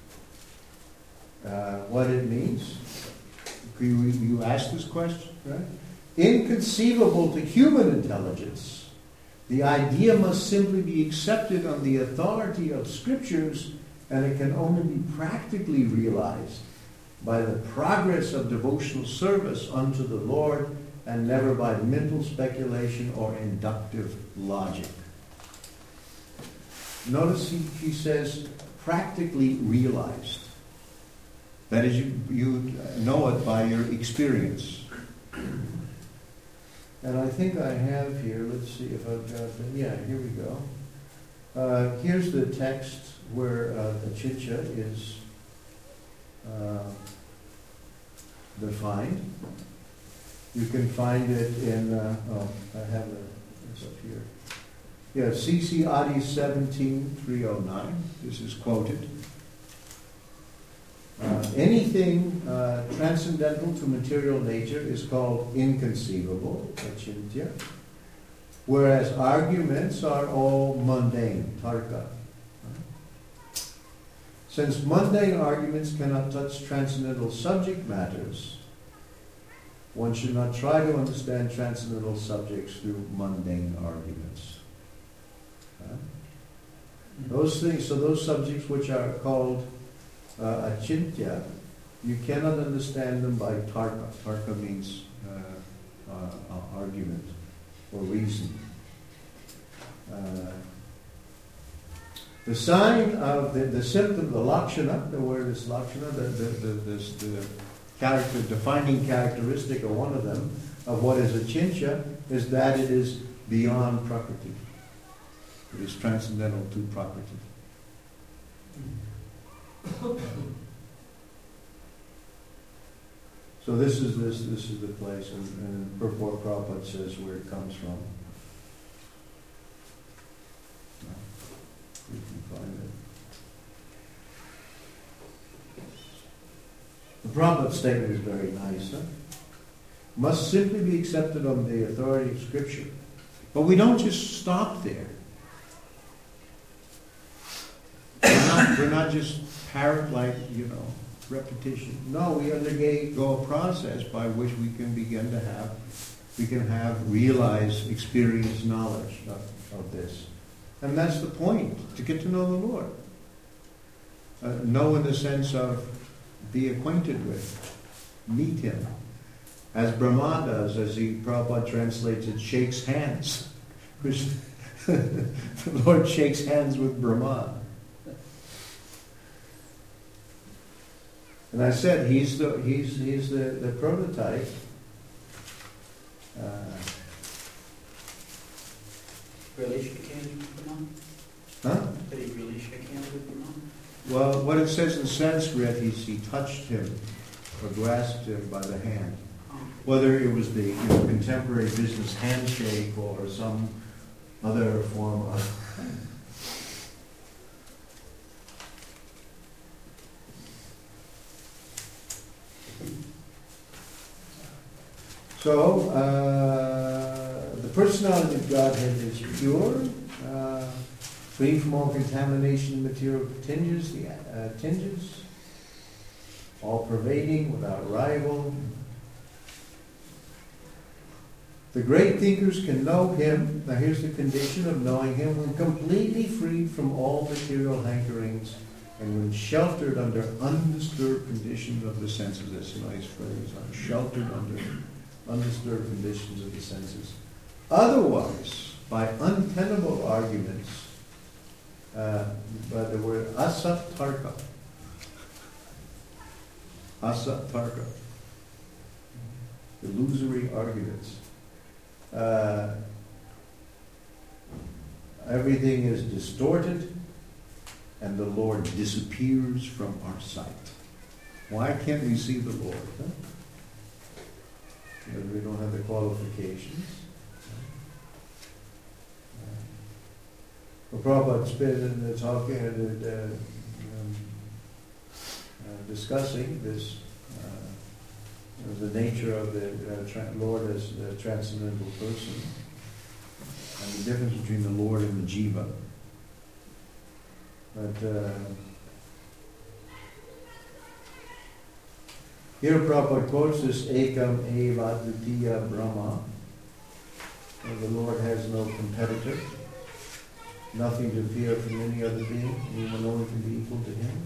Uh, what it means. You, you asked this question, right? Inconceivable to human intelligence. The idea must simply be accepted on the authority of scriptures, and it can only be practically realized by the progress of devotional service unto the Lord, and never by mental speculation or inductive logic. Notice he, he says practically realized. That is, you, you know it by your experience. And I think I have here, let's see if I've got, the, yeah, here we go. Uh, here's the text where uh, Achintya is uh, defined. You can find it in, uh, oh, I have it, it's up here. Yeah, C C Adi seventeen three oh nine, this is quoted. Uh, anything uh, transcendental to material nature is called inconceivable, achintya, whereas arguments are all mundane, tarka. Since mundane arguments cannot touch transcendental subject matters, one should not try to understand transcendental subjects through mundane arguments. Huh? Those things, so those subjects which are called Uh, achintya, you cannot understand them by tarka. Tarka means uh, uh, uh, argument or reason. Uh, the sign of the, the symptom, the lakshana, the word is lakshana, the, the, the, this, the character, defining characteristic, or one of them, of what is achintya, is that it is beyond Prakriti. It is transcendental to Prakriti. So this is this this is the place, and, and Purport Prabhupada says where it comes from. You can find it. The Prabhupada statement is very nice. Huh? Must simply be accepted on the authority of Scripture. But we don't just stop there. We're not, we're not just parrot-like, you know, repetition. No, we undergo a process by which we can begin to have, we can have realized, experienced knowledge of, of this. And that's the point, to get to know the Lord. Uh, know in the sense of be acquainted with, meet Him. As Brahma does, as the Prabhupada translates it, shakes hands. Which the Lord shakes hands with Brahma. And I said, he's the he's he's the, the prototype. Uh, Really shake hands with Brahma? huh? Did he really shake hands with Brahma? Well, what it says in Sanskrit, he's, he touched him or grasped him by the hand. Whether it was the you know, contemporary business handshake or some other form of... So, uh, the personality of Godhead is pure, uh, free from all contamination, material tinges, the uh, tinges, all-pervading, without rival. The great thinkers can know Him. Now here's the condition of knowing Him: when completely freed from all material hankerings and when sheltered under undisturbed conditions of the senses. That's a nice phrase. I'm sheltered under undisturbed conditions of the senses. Otherwise, by untenable arguments, uh, by the word asat tarka, asat tarka, illusory arguments. Uh, everything is distorted and the Lord disappears from our sight. Why can't we see the Lord? Huh? Because we don't have the qualifications. Uh, Prabhupada spent in the talking and uh, um, uh, discussing this. Uh, the nature of the uh, tra- Lord as a transcendental person, and the difference between the Lord and the Jiva. But uh, here Prabhupada quotes this Ekam Eva Dvitiya Brahma. And the Lord has no competitor, nothing to fear from any other being, even no one can be equal to Him.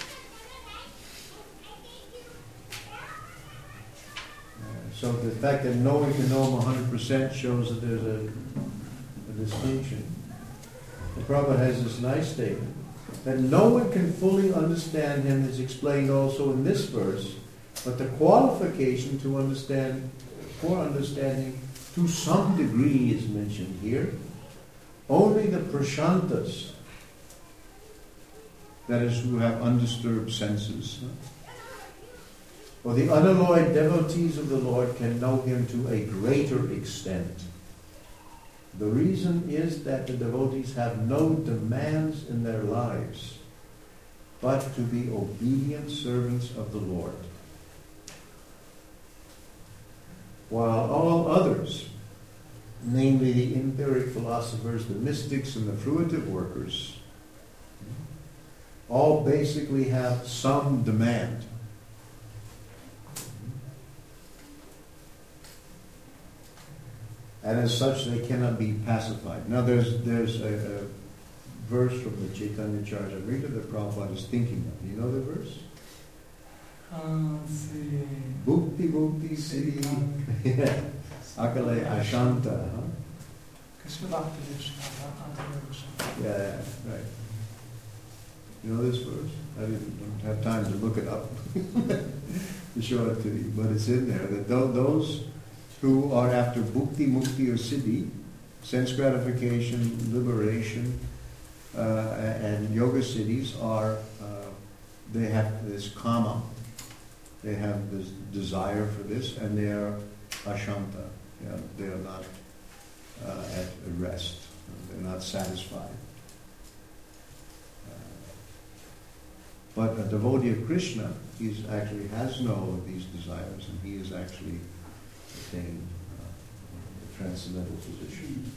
So the fact that no one can know Him one hundred percent shows that there's a, a distinction. The Prabhupada has this nice statement that no one can fully understand Him is explained also in this verse, but the qualification to understand, for understanding to some degree is mentioned here. Only the prashantas, that is, who have undisturbed senses, or the unalloyed devotees of the Lord, can know Him to a greater extent. The reason is that the devotees have no demands in their lives, but to be obedient servants of the Lord. While all others, namely the empiric philosophers, the mystics, and the fruitive workers, all basically have some demand. And as such, they cannot be pacified. Now, there's there's a, a verse from the Chaitanya Charitamrita that Prabhupada is thinking of. You know the verse? Uh, let's see. Bhukti Bhukti Siddhi. Yeah. Akale Ashanta. Huh? Yeah, yeah, right. You know this verse? I didn't don't have time to look it up to show it to you, but it's in there that those who are after bhukti, mukti, or siddhi sense gratification, liberation, uh, and yoga cities are, uh, they have this kama, they have this desire for this, and they are ashanta. You know, they are not uh, at rest. They're not satisfied. Uh, but a devotee of Krishna, he actually has no of these desires, and he is actually attained uh, the transcendental position.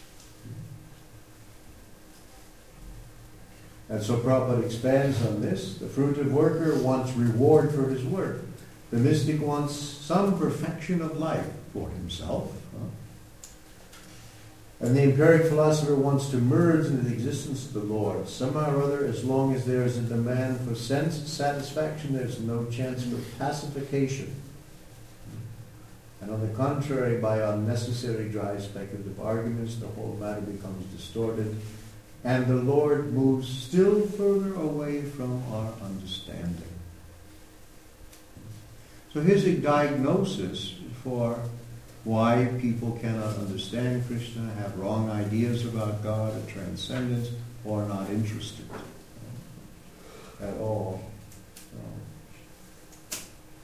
And so Prabhupada expands on this. The fruitive worker wants reward for his work. The mystic wants some perfection of life for himself. Huh? And the empiric philosopher wants to merge into the existence of the Lord. Somehow or other, as long as there is a demand for sense satisfaction, there's no chance for pacification. And on the contrary, by unnecessary dry speculative arguments, the whole matter becomes distorted, and the Lord moves still further away from our understanding. So here's a diagnosis for why people cannot understand Krishna, have wrong ideas about God or transcendence, or are not interested at all. So.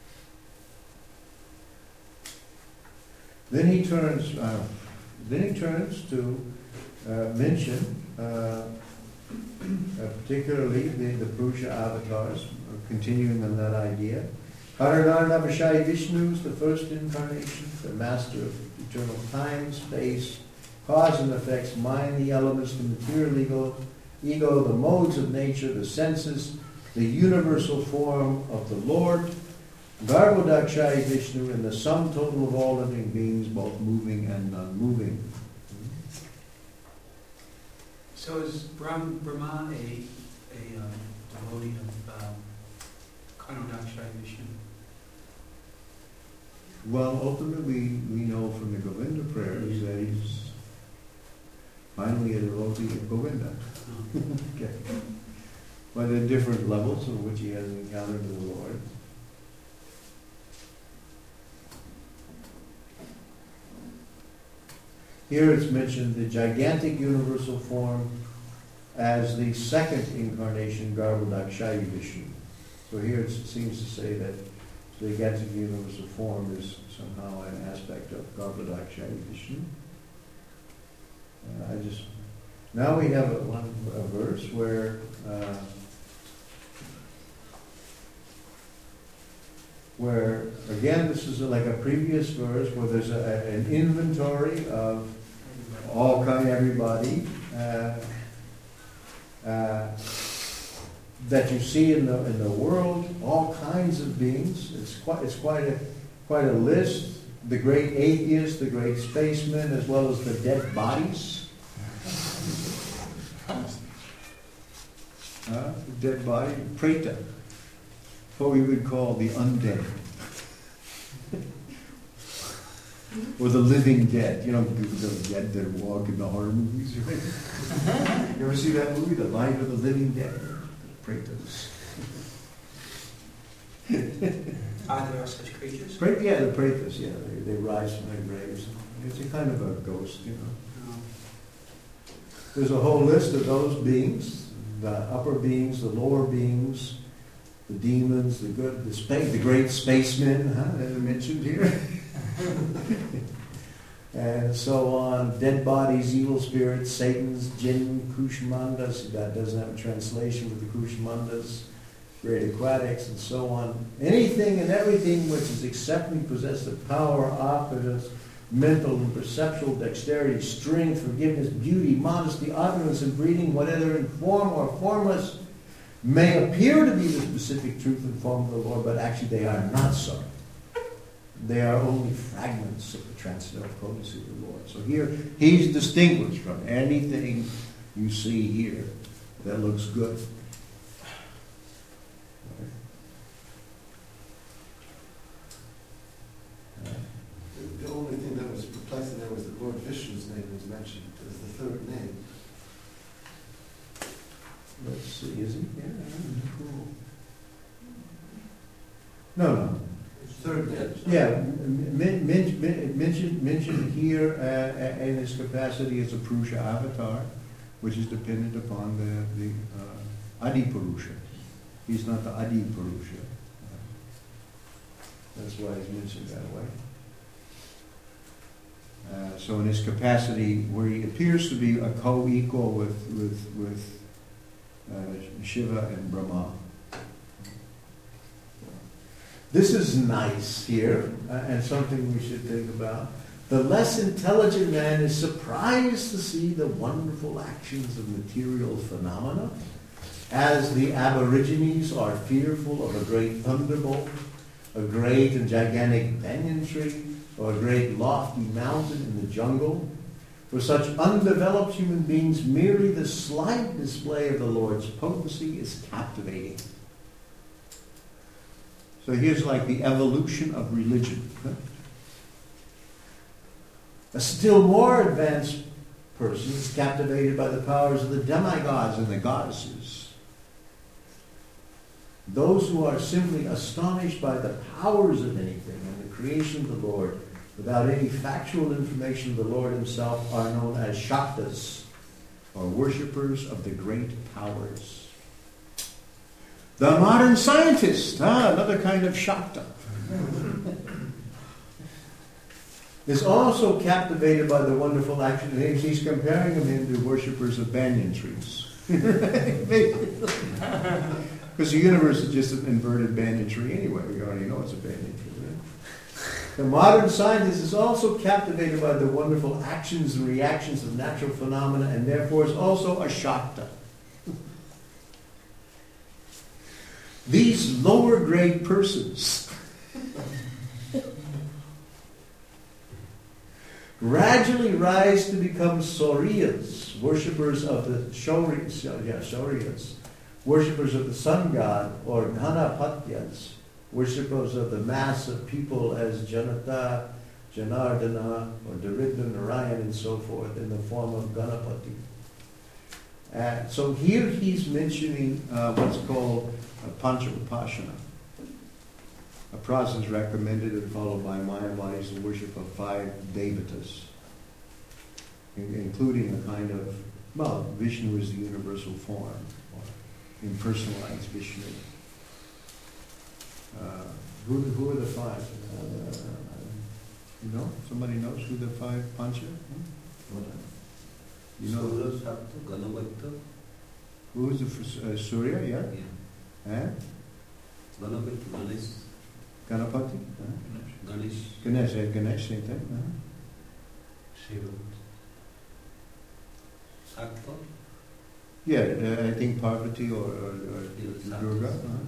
Then he turns. Uh, then he turns to uh, mention, uh, uh, particularly the, the Purusha avatars, continuing on that idea. Haranarnavashai Vishnu is the first incarnation, the master of eternal time, space, cause and effects, mind, the elements, the material ego, ego, the modes of nature, the senses, the universal form of the Lord, Garbhodakshai Vishnu, and the sum total of all living beings, both moving and non-moving. So is Brahm, Brahma a, a um, devotee of um, Garbhodakshai Vishnu? Well, ultimately, we know from the Govinda prayers that he's finally a devotee of Govinda. Oh. Okay. But there are different levels of which he has encountered the Lord. Here it's mentioned the gigantic universal form as the second incarnation, Garbhodakshai Vishnu. So here it seems to say that the gigantic universal form is somehow an aspect of Garbhodakshai Vishnu. Uh, I just now we have a, one a verse where uh, where again this is like a previous verse where there's a, an inventory of all kind everybody uh, uh, that you see in the in the world, all kinds of beings. It's quite it's quite a quite a list. The great atheists, the great spacemen, as well as the dead bodies. Uh, the dead body, preta, what we would call the undead. Or the living dead. You know, the dead that walk in the horror movies, right? You ever see that movie, The Life of the Living Dead? Pretas. Are there such creatures? Pre- yeah, the pretas, yeah. They, they rise from their graves. It's a kind of a ghost, you know. No. There's a whole list of those beings, the upper beings, the lower beings, the demons, the good, the space, the great spacemen, huh, that are mentioned here. And so on, dead bodies, evil spirits, Satan's, jinn, Kushmandas, that doesn't have a translation with the Kushmandas, great aquatics, and so on. Anything and everything which is exceptionally possessed of power, opulence, mental and perceptual dexterity, strength, forgiveness, beauty, modesty, opulence, and breeding, whatever in form or formless, may appear to be the specific truth and form of the Lord, but actually they are not so. They are only fragments of the transcendental potency of the Lord. So here, he's distinguished from anything you see here that looks good. The only thing that was perplexing there was that Lord Vishnu's name was mentioned as the third name. Let's see, is he? Yeah, cool. No, no. third bench. Yeah, men, men, men, mentioned, mentioned here uh, in his capacity as a Purusha avatar, which is dependent upon the, the uh, Adi Purusha. He's not the Adi Purusha. That's why he's mentioned that way. Uh, so in his capacity, where he appears to be a co-equal with, with, with uh, Shiva and Brahma. This is nice here, uh, and something we should think about. The less intelligent man is surprised to see the wonderful actions of material phenomena, as the aborigines are fearful of a great thunderbolt, a great and gigantic banyan tree, or a great lofty mountain in the jungle. For such undeveloped human beings, merely the slight display of the Lord's potency is captivating. So here's like the evolution of religion. A still more advanced person is captivated by the powers of the demigods and the goddesses. Those who are simply astonished by the powers of anything and the creation of the Lord, without any factual information of the Lord himself, are known as Shaktas, or worshippers of the great powers. The modern scientist, ah, another kind of Shakta, is also captivated by the wonderful action. He's comparing them to worshippers of banyan trees. Because the universe is just an inverted banyan tree anyway. We already know it's a banyan tree. Right? The modern scientist is also captivated by the wonderful actions and reactions of natural phenomena, and therefore is also a Shakta. These lower grade persons gradually rise to become Sauriyas, worshippers of the Shauriyas, yeah, Shauriyas, worshippers of the sun god, or Ganapatyas, worshippers of the mass of people as Janata, Janardana, or Daridra, Narayan, and so forth, in the form of Ganapati. Uh, so here he's mentioning uh, what's called a Pancha Upasana. A process recommended and followed by Mayavadis, the worship of five devatas, in- including a kind of, well, Vishnu is the universal form, or impersonalized Vishnu. Uh, who, who are the five? Uh, you know? Somebody knows who the five Pancha? Hmm? You know? Who is the f- uh, Surya? Yeah. And Ganapati, Ganesh. Ganapati? Uh, Ganesh. Ganesh, yeah, Ganesh, same thing. Uh-huh. Shiva. Sakta. Yeah, uh, I think Parvati or, or, or Yeah, Durga. Sakta. Uh-huh.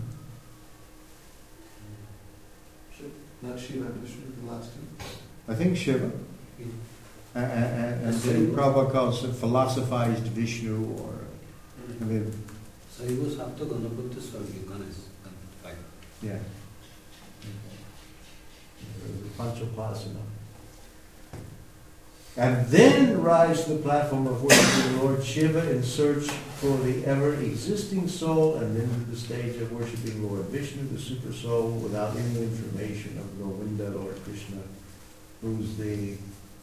Not Shiva and Vishnu, the last two. I think Shiva. Yeah. Uh, and, and then Prabhupada calls it philosophized Vishnu, or I mean, Saiva, Sakta, Ganapati, Swargi, Ganesh. Five. yeah. Panchopasana. And then rise to the platform of worshiping Lord Shiva in search for the ever-existing soul, and then to the stage of worshiping Lord Vishnu, the super soul, without any information of Govinda, Lord Krishna, who's the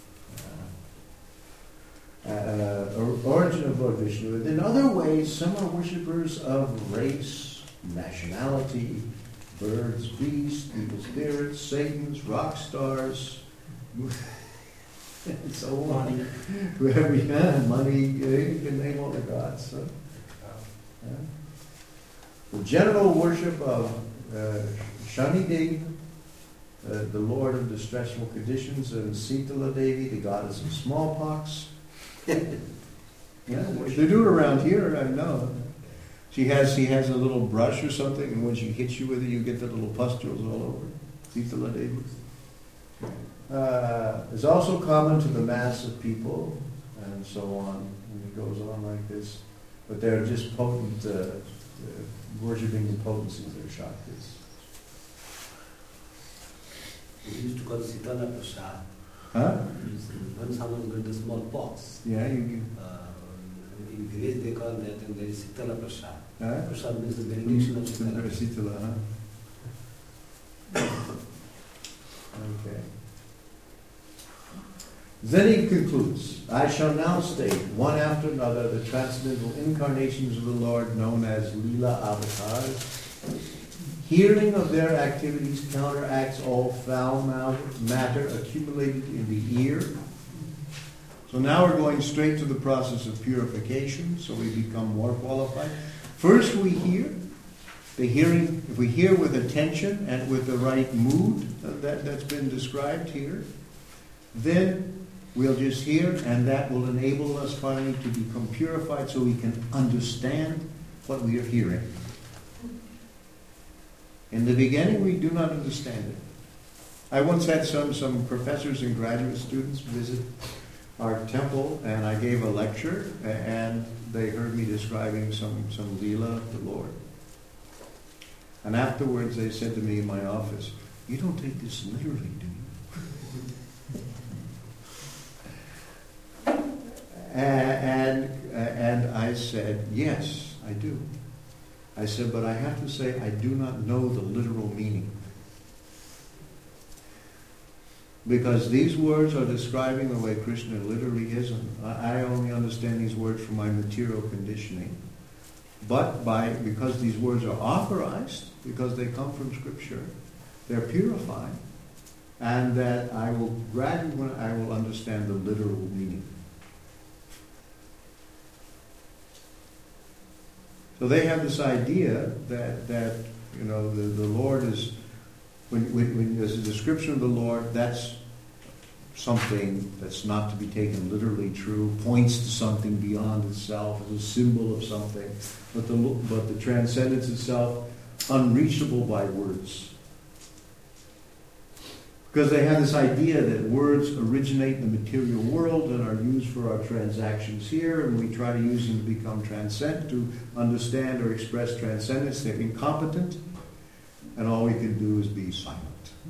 uh, uh, origin of Lord Vishnu. And in other ways, some are worshippers of race, nationality, birds, beasts, evil spirits, Satans, rock stars, and so on. Whoever you can, money, you can name all the gods. So. Yeah. The general worship of uh, Shani Devi, uh, the Lord of distressful conditions, and Sitala Devi, the goddess of smallpox. Yeah, they do it around here, I know. She has she has a little brush or something, and when she hits you with it, you get the little pustules all over. Sitala Devi. Uh, is also common to the mass of people, and so on. And it goes on like this. But they're just potent, uh, uh, worshipping the potencies, they're Shaktas. We used to call Sitala Prasad. Huh? When someone got the small pox, Yeah, you, you uh, in village they call that, and there is Sitala Prasad. huh? Prasad means the benediction of Sitala. Sitala, huh? Okay. Then he concludes, I shall now state, one after another, the transcendental incarnations of the Lord known as Lila avatars. Hearing of their activities counteracts all foul matter accumulated in the ear. So now we're going straight to the process of purification, so we become more qualified. First we hear. The hearing, if we hear with attention and with the right mood that, that's been described here, then we'll just hear, and that will enable us finally to become purified so we can understand what we are hearing. In the beginning, we do not understand it. I once had some, some professors and graduate students visit our temple, and I gave a lecture, and they heard me describing some, some Leela of the Lord. And afterwards they said to me in my office, you don't take this literally, do you? and, and I said, yes, I do. I said, but I have to say I do not know the literal meaning. Because these words are describing the way Krishna literally is, and I only understand these words from my material conditioning. But by because these words are authorized, because they come from Scripture, they're purified, and that I will gradually when I will understand the literal meaning. So they have this idea that that you know the, the Lord is when, when, when there's a description of the Lord, that's something that's not to be taken literally true, points to something beyond itself, as a symbol of something, but the but the transcendence itself unreachable by words. Because they have this idea that words originate in the material world and are used for our transactions here, and we try to use them to become transcend, to understand or express transcendence. They're incompetent, and all we can do is be silent.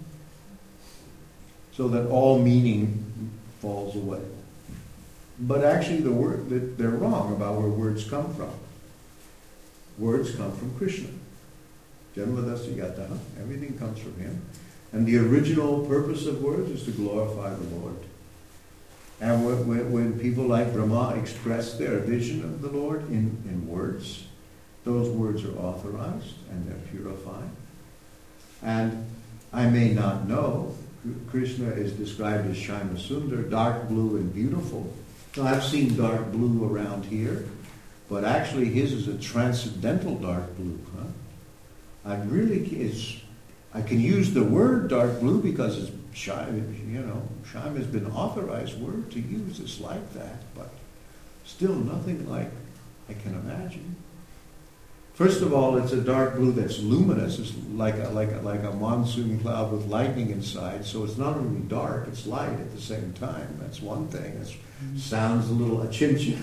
So that all meaning falls away. But actually the word that they're wrong about where words come from. Words come from Krishna. Janmadasya, everything comes from him. And the original purpose of words is to glorify the Lord. And when, when people like Brahma express their vision of the Lord in, in words, those words are authorized and they're purified. And I may not know, Krishna is described as Shyamasundar, Sundar, dark blue and beautiful. Now I've seen dark blue around here, but actually his is a transcendental dark blue. Huh? I really, it's, I can use the word dark blue because it's, you know, Shyam has been authorized word to use. It's like that, but still nothing like I can imagine. First of all, it's a dark blue that's luminous. It's like a, like a, like a monsoon cloud with lightning inside. So it's not only dark, it's light at the same time. That's one thing. It sounds a little achinchin.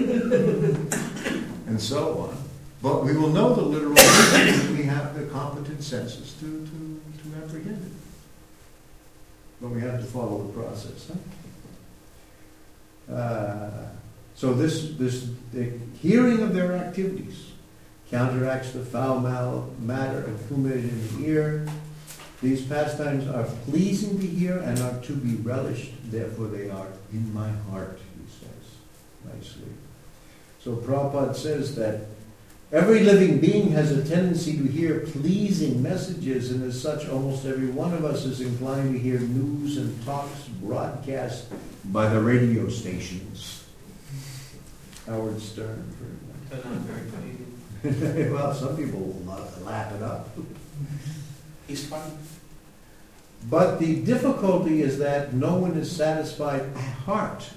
and so on. But we will know the literal meaning when we have the competent senses to, to, to apprehend it. But we have to follow the process. Huh? Uh, so this, this the hearing of their activities counteracts the foul mal, matter accumulated in the ear. These pastimes are pleasing to hear and are to be relished. Therefore they are in my heart, he says nicely. So Prabhupada says that every living being has a tendency to hear pleasing messages, and as such, almost every one of us is inclined to hear news and talks broadcast by the radio stations. Howard Stern, for example. Well, some people will lap it up. He's funny. But the difficulty is that no one is satisfied at heart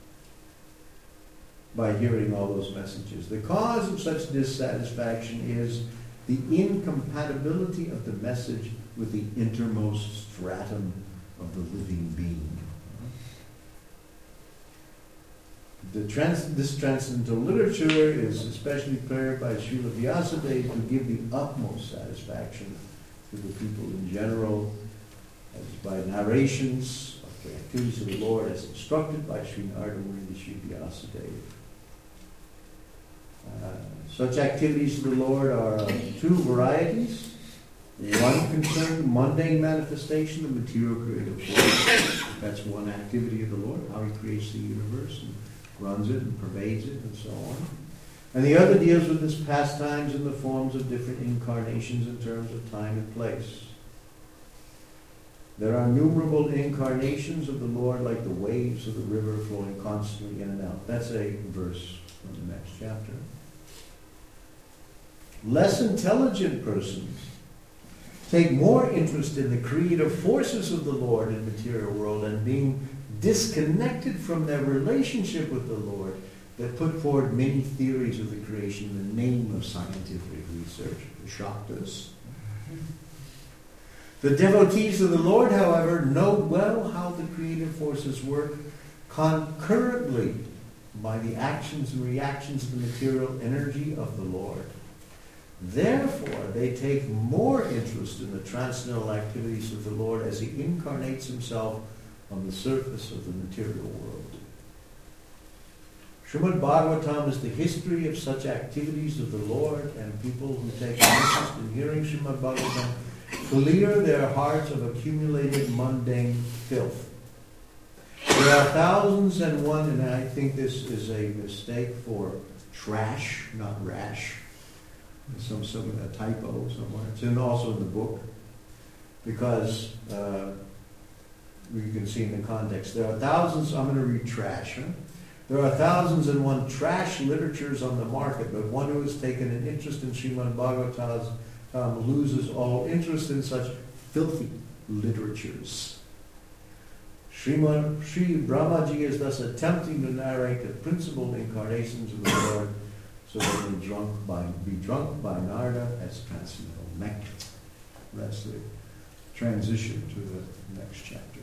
by hearing all those messages. The cause of such dissatisfaction is the incompatibility of the message with the innermost stratum of the living being. The trans- this transcendental literature is especially prepared by Srila Vyasadeva to give the utmost satisfaction to the people in general, as by narrations of the activities of the Lord as instructed by Sri Narada Muni Sri Vyasadeva. Uh, such activities of the Lord are of two varieties. One concern, mundane manifestation of material creative force. That's one activity of the Lord, how He creates the universe and runs it and pervades it and so on. And the other deals with His pastimes in the forms of different incarnations in terms of time and place. There are innumerable incarnations of the Lord like the waves of the river flowing constantly in and out. That's a verse from the next chapter. Less intelligent persons take more interest in the creative forces of the Lord in the material world and being disconnected from their relationship with the Lord that put forward many theories of the creation in the name of scientific research. It shocked us. The devotees of the Lord, however, know well how the creative forces work concurrently by the actions and reactions of the material energy of the Lord. Therefore, they take more interest in the transcendental activities of the Lord as He incarnates Himself on the surface of the material world. Srimad Bhagavatam is the history of such activities of the Lord, and people who take interest in hearing Srimad Bhagavatam clear their hearts of accumulated mundane filth. There are thousands and one, and I think this is a mistake for trash, not rash. Some, some a typo somewhere. It's in, also in the book, because uh, you can see in the context. There are thousands. I'm going to read trash. Huh? There are thousands and one trash literatures on the market, but one who has taken an interest in Srimad Bhagavatam um, loses all interest in such filthy literatures. Srimad, Sri Brahmaji is thus attempting to narrate the principal incarnations of the Lord, so they may drunk by, be drunk by Narada as transcendental nectar. That's the transition to the next chapter.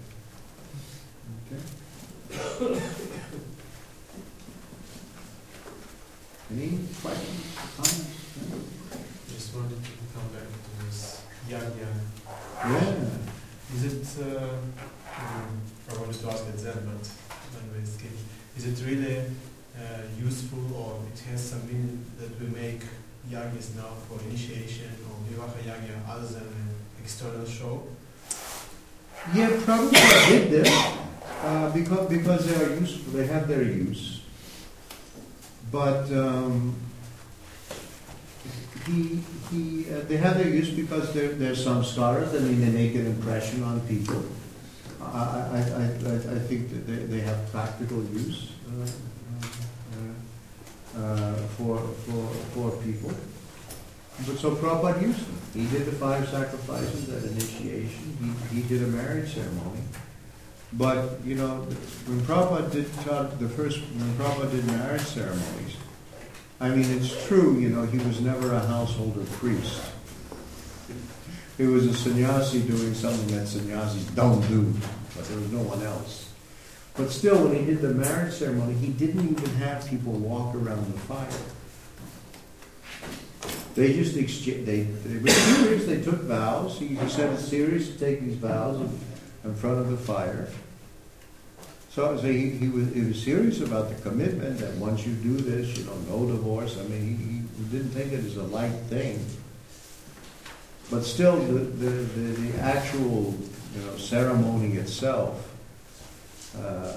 Okay. Any questions, comments? Just wanted to come back to this yagya. Yeah. Is it, uh, um, I wanted to ask it then, but anyway, skip. Is it really uh, useful, or it has some meaning that we make yagyas now for initiation or vivaha yagya other than an external show? Yeah, probably did this uh, because because they are useful. They have their use, but um, he he uh, they have their use because they're they're samskaras. I mean, they make an impression on people. I I I, I, I think that they, they have practical use uh, uh, uh, for for for people. But so Prabhupada used them. He did the five sacrifices at initiation. He, he did a marriage ceremony. But, you know, when Prabhupada did taught the first, when Prabhupada did marriage ceremonies, I mean, it's true, you know, he was never a householder priest. He was a sannyasi doing something that sannyasis don't do, but there was no one else. But still, when he did the marriage ceremony, he didn't even have people walk around the fire. They just exchanged, they, they were serious, they took vows. He, he said it's serious to take these vows in, in front of the fire. So, so he, he, was, he was serious about the commitment that once you do this, you know, no divorce. I mean, he, he didn't take it as a light thing. But still, the, the, the, the actual, you know, ceremony itself uh,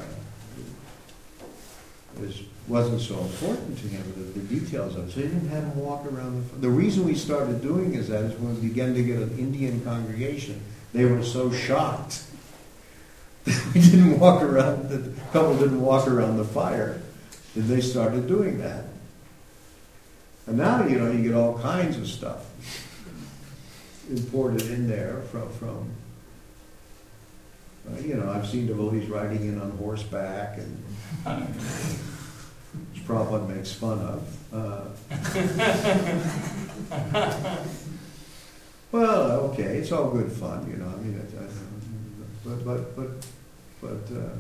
is wasn't so important to him, the, the details of it. So he didn't have him walk around the... The reason we started doing is that is when we began to get an Indian congregation, they were so shocked that we didn't walk around, that the couple didn't walk around the fire, that they started doing that. And now, you know, you get all kinds of stuff imported in there from... from uh, you know, I've seen devotees riding in on horseback and... which Prabhupada makes fun of. Uh, well, okay, it's all good fun, you know. I mean, it, I, but but but but. Uh,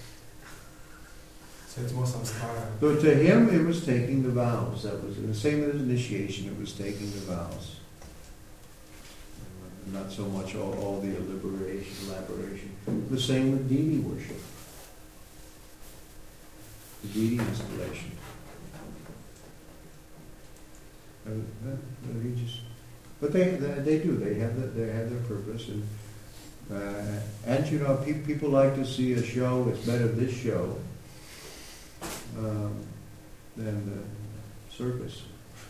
So it's more samskara. but to him, it was taking the vows. That was the same as initiation. It was taking the vows. Not so much all, all the elaboration, elaboration. The same with deity worship. The deity installation. Uh, uh, he just But they, they they do, they have, the, they have their purpose, and, uh, and you know, pe- people like to see a show, it's better this show, um, than the circus.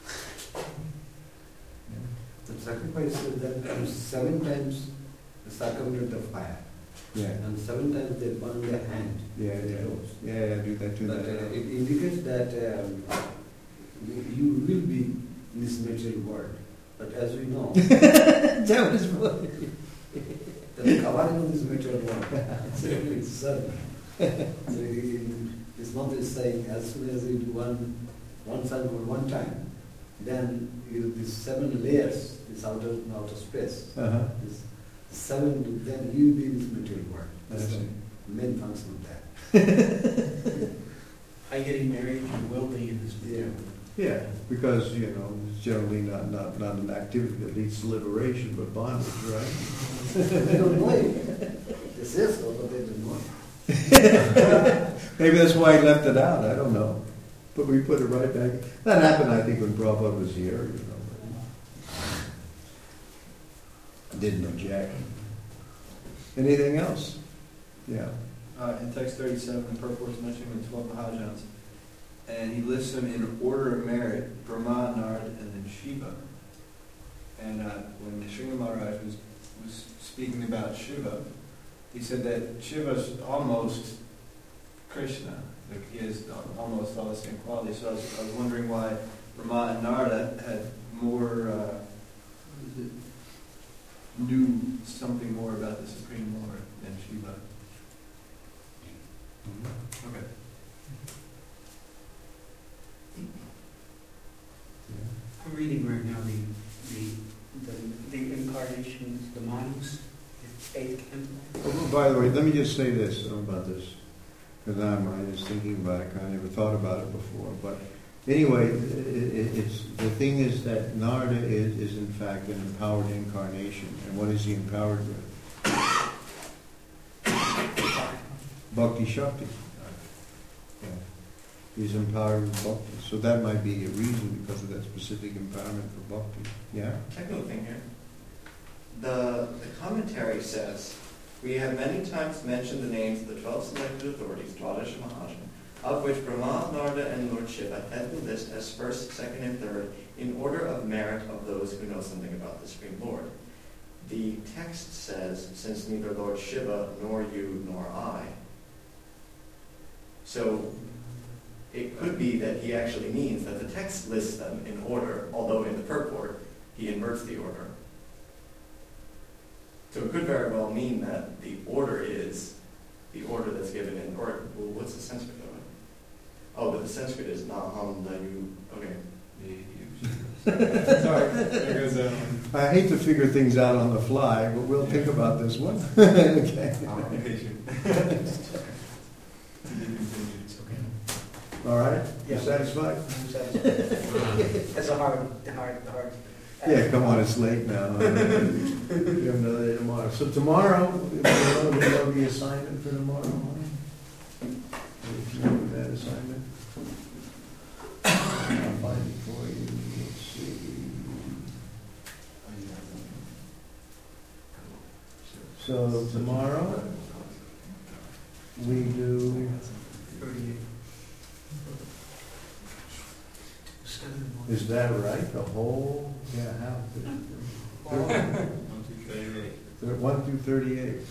Yeah. The sacrifice is that comes seven times the circumference of fire, Yeah, and seven times they burn their hand. yeah, with the yeah, clothes. yeah, yeah, do that, do But uh, that. it indicates that um, you will be in this material world. But as we know, that was what the covering of this material world. It's it's certain. So in- this month is saying as soon as you do one one cycle one time, then you these seven layers, this outer outer space, Uh-huh. this seven, then you will be in this material world. That's I the see. main function of that. By getting married, you will be in this Yeah. material. Yeah, because, you know, it's generally not, not, not an activity that leads to liberation, but bondage, right? They don't know it. They say so, but they don't know it. Maybe that's why he left it out, I don't know. But we put it right back. That happened, I think, when Prabhupada was here, you know. but Didn't object. Anything else? Yeah. Uh, in text thirty-seven, the purport is mentioning the twelve Mahajans, and he lists them in order of merit: Brahma, Nard, and then Shiva. And uh, when Sri Maharaj was was speaking about Shiva, he said that Shiva's almost Krishna, like he has almost all the same qualities. So I was, I was wondering why Brahma and Narada had more, uh, what is it, knew something more about the Supreme Lord than Shiva. Okay. I'm reading right now the, the, the, the incarnations, the Manus, the eighth canto. Oh, by the way, let me just say this about this, because I'm I was thinking about it, I never thought about it before. But anyway, it, it, it's the thing is that Narada is, is in fact an empowered incarnation, and what is he empowered with? Bhakti Shakti. Yeah. He's empowered with bhakti, so that might be a reason because of that specific empowerment for bhakti. Yeah. Technical thing here. The, the commentary says, we have many times mentioned the names of the twelve selected authorities, Dwadash Mahajan, of which Brahma, Narada, and Lord Shiva head the list as first, second, and third in order of merit of those who know something about the Supreme Lord. The text says, since neither Lord Shiva nor you nor I. So it could be that he actually means that the text lists them in order, although in the purport he inverts the order. So it could very well mean that the order is the order that's given in, or well, what's the Sanskrit of it? Oh, but the Sanskrit is Naham Dayu. Okay. Sorry, there goes that one. I hate to figure things out on the fly, but we'll think about this one. Okay. All right? You Yeah. satisfied? That's a hard, hard, hard. Yeah, come on, it's late now. We have another day tomorrow. So tomorrow, we know, we know the assignment for tomorrow morning. If you know that assignment. I'll find it for you. Let's see. So tomorrow, we do, is that right? The whole, yeah, how? One through thirty-eight.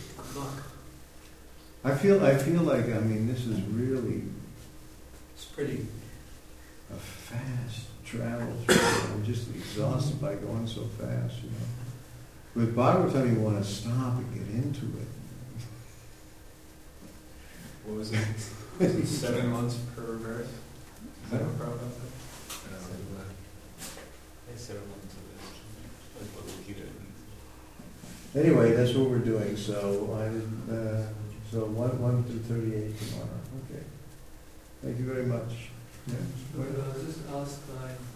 I feel, I feel like, I mean, this is really It's pretty. a fast travel through. I'm just exhausted by going so fast, you know. With Bhagavatam, you want to stop and get into it. What was it? Was it seven months per verse? Is that what Prabhupada said? Anyway, that's what we're doing. So I did, uh, so one one through thirty-eight tomorrow. Okay. Thank you very much. Yeah. But, uh, just ask, uh,